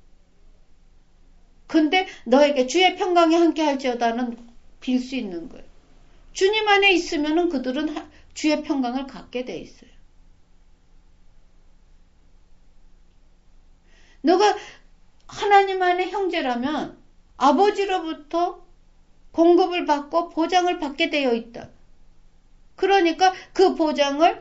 근데 너에게 주의 평강이 함께 할지어다는 빌 수 있는 거예요. 주님 안에 있으면은 그들은 주의 평강을 갖게 돼 있어요. 너가 하나님 안에 형제라면 아버지로부터 공급을 받고 보장을 받게 되어 있다. 그러니까 그 보장을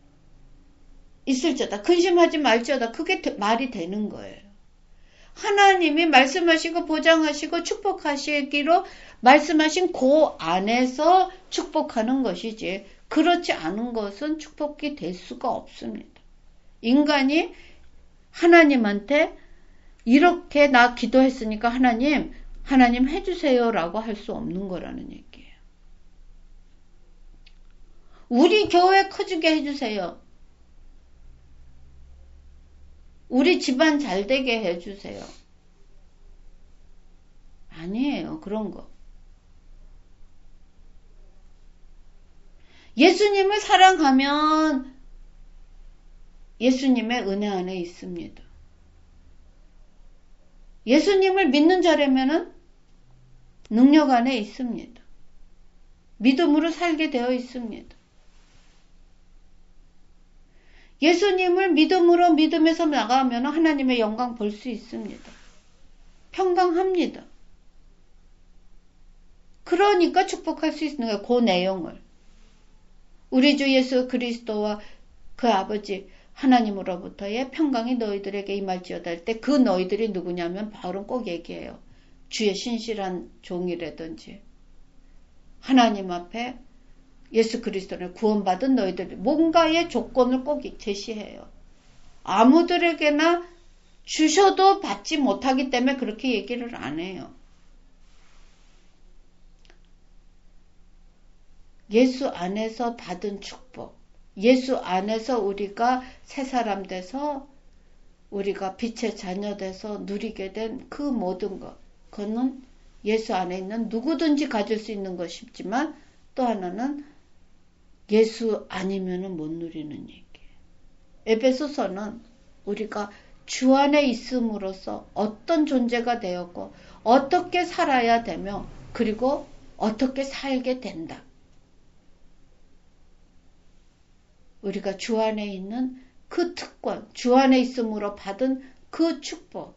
있을지어다. 근심하지 말지어다. 그게 말이 되는 거예요. 하나님이 말씀하시고 보장하시고 축복하시기로 말씀하신 그 안에서 축복하는 것이지 그렇지 않은 것은 축복이 될 수가 없습니다. 인간이 하나님한테 이렇게 나 기도했으니까 하나님 하나님 해주세요 라고 할 수 없는 거라는 얘기예요. 우리 교회 커지게 해주세요. 우리 집안 잘 되게 해주세요. 아니에요. 그런 거. 예수님을 사랑하면 예수님의 은혜 안에 있습니다. 예수님을 믿는 자라면은 능력 안에 있습니다. 믿음으로 살게 되어 있습니다. 예수님을 믿음으로 믿음에서 나가면 하나님의 영광 볼 수 있습니다. 평강합니다. 그러니까 축복할 수 있는 거예요. 그 내용을. 우리 주 예수 그리스도와 그 아버지 하나님으로부터의 평강이 너희들에게 임할지어다 할 때 그 너희들이 누구냐면 바울은 꼭 얘기해요. 주의 신실한 종이라든지 하나님 앞에 예수 그리스도를 구원받은 너희들 뭔가의 조건을 꼭 제시해요. 아무들에게나 주셔도 받지 못하기 때문에 그렇게 얘기를 안 해요. 예수 안에서 받은 축복, 예수 안에서 우리가 새 사람 돼서 우리가 빛의 자녀 돼서 누리게 된 그 모든 것, 그거는 예수 안에 있는 누구든지 가질 수 있는 것이지만 또 하나는 예수 아니면은 못 누리는 얘기예요. 에베소서는 우리가 주 안에 있음으로써 어떤 존재가 되었고 어떻게 살아야 되며 그리고 어떻게 살게 된다. 우리가 주 안에 있는 그 특권, 주 안에 있음으로 받은 그 축복,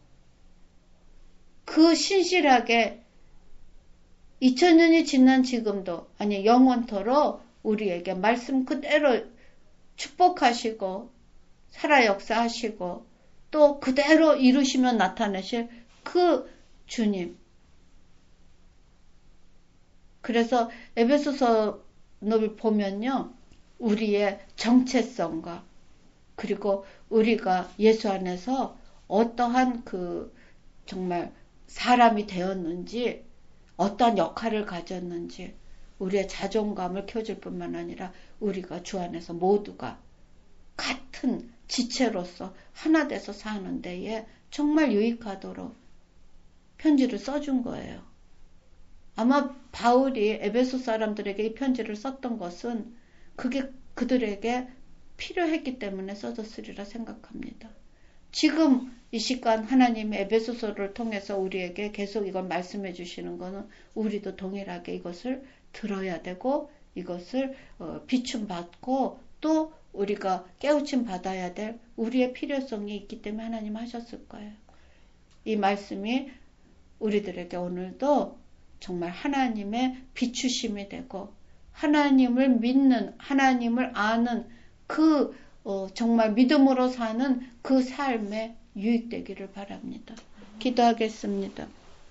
그 신실하게 이천 년이 지난 지금도 아니 영원토록 우리에게 말씀 그대로 축복하시고 살아 역사하시고 또 그대로 이루시며 나타내실 그 주님. 그래서 에베소서를 보면요. 우리의 정체성과 그리고 우리가 예수 안에서 어떠한 그 정말 사람이 되었는지 어떠한 역할을 가졌는지 우리의 자존감을 켜줄 뿐만 아니라 우리가 주 안에서 모두가 같은 지체로서 하나 돼서 사는 데에 정말 유익하도록 편지를 써준 거예요. 아마 바울이 에베소 사람들에게 이 편지를 썼던 것은 그게 그들에게 필요했기 때문에 써졌으리라 생각합니다. 지금 이 시간 하나님의 에베소서를 통해서 우리에게 계속 이걸 말씀해 주시는 것은 우리도 동일하게 이것을 들어야 되고 이것을 비춤받고 또 우리가 깨우침 받아야 될 우리의 필요성이 있기 때문에 하나님 하셨을 거예요. 이 말씀이 우리들에게 오늘도 정말 하나님의 비추심이 되고 하나님을 믿는 하나님을 아는 그 어, 정말 믿음으로 사는 그 삶에 유익되기를 바랍니다. 기도하겠습니다.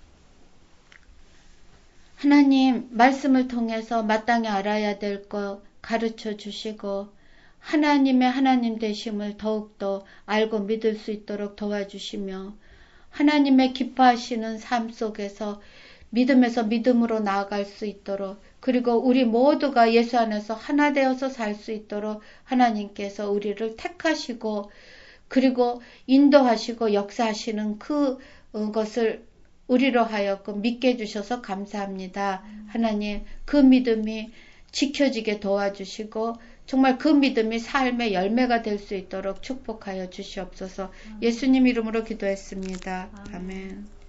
하나님 말씀을 통해서 마땅히 알아야 될 것 가르쳐 주시고 하나님의 하나님 되심을 더욱더 알고 믿을 수 있도록 도와주시며 하나님의 기뻐하시는 삶 속에서 믿음에서 믿음으로 나아갈 수 있도록 그리고 우리 모두가 예수 안에서 하나 되어서 살 수 있도록 하나님께서 우리를 택하시고 그리고 인도하시고 역사하시는 그 것을 우리로 하여금 믿게 해주셔서 감사합니다. 하나님 그 믿음이 지켜지게 도와주시고 정말 그 믿음이 삶의 열매가 될 수 있도록 축복하여 주시옵소서. 예수님 이름으로 기도했습니다. 아멘.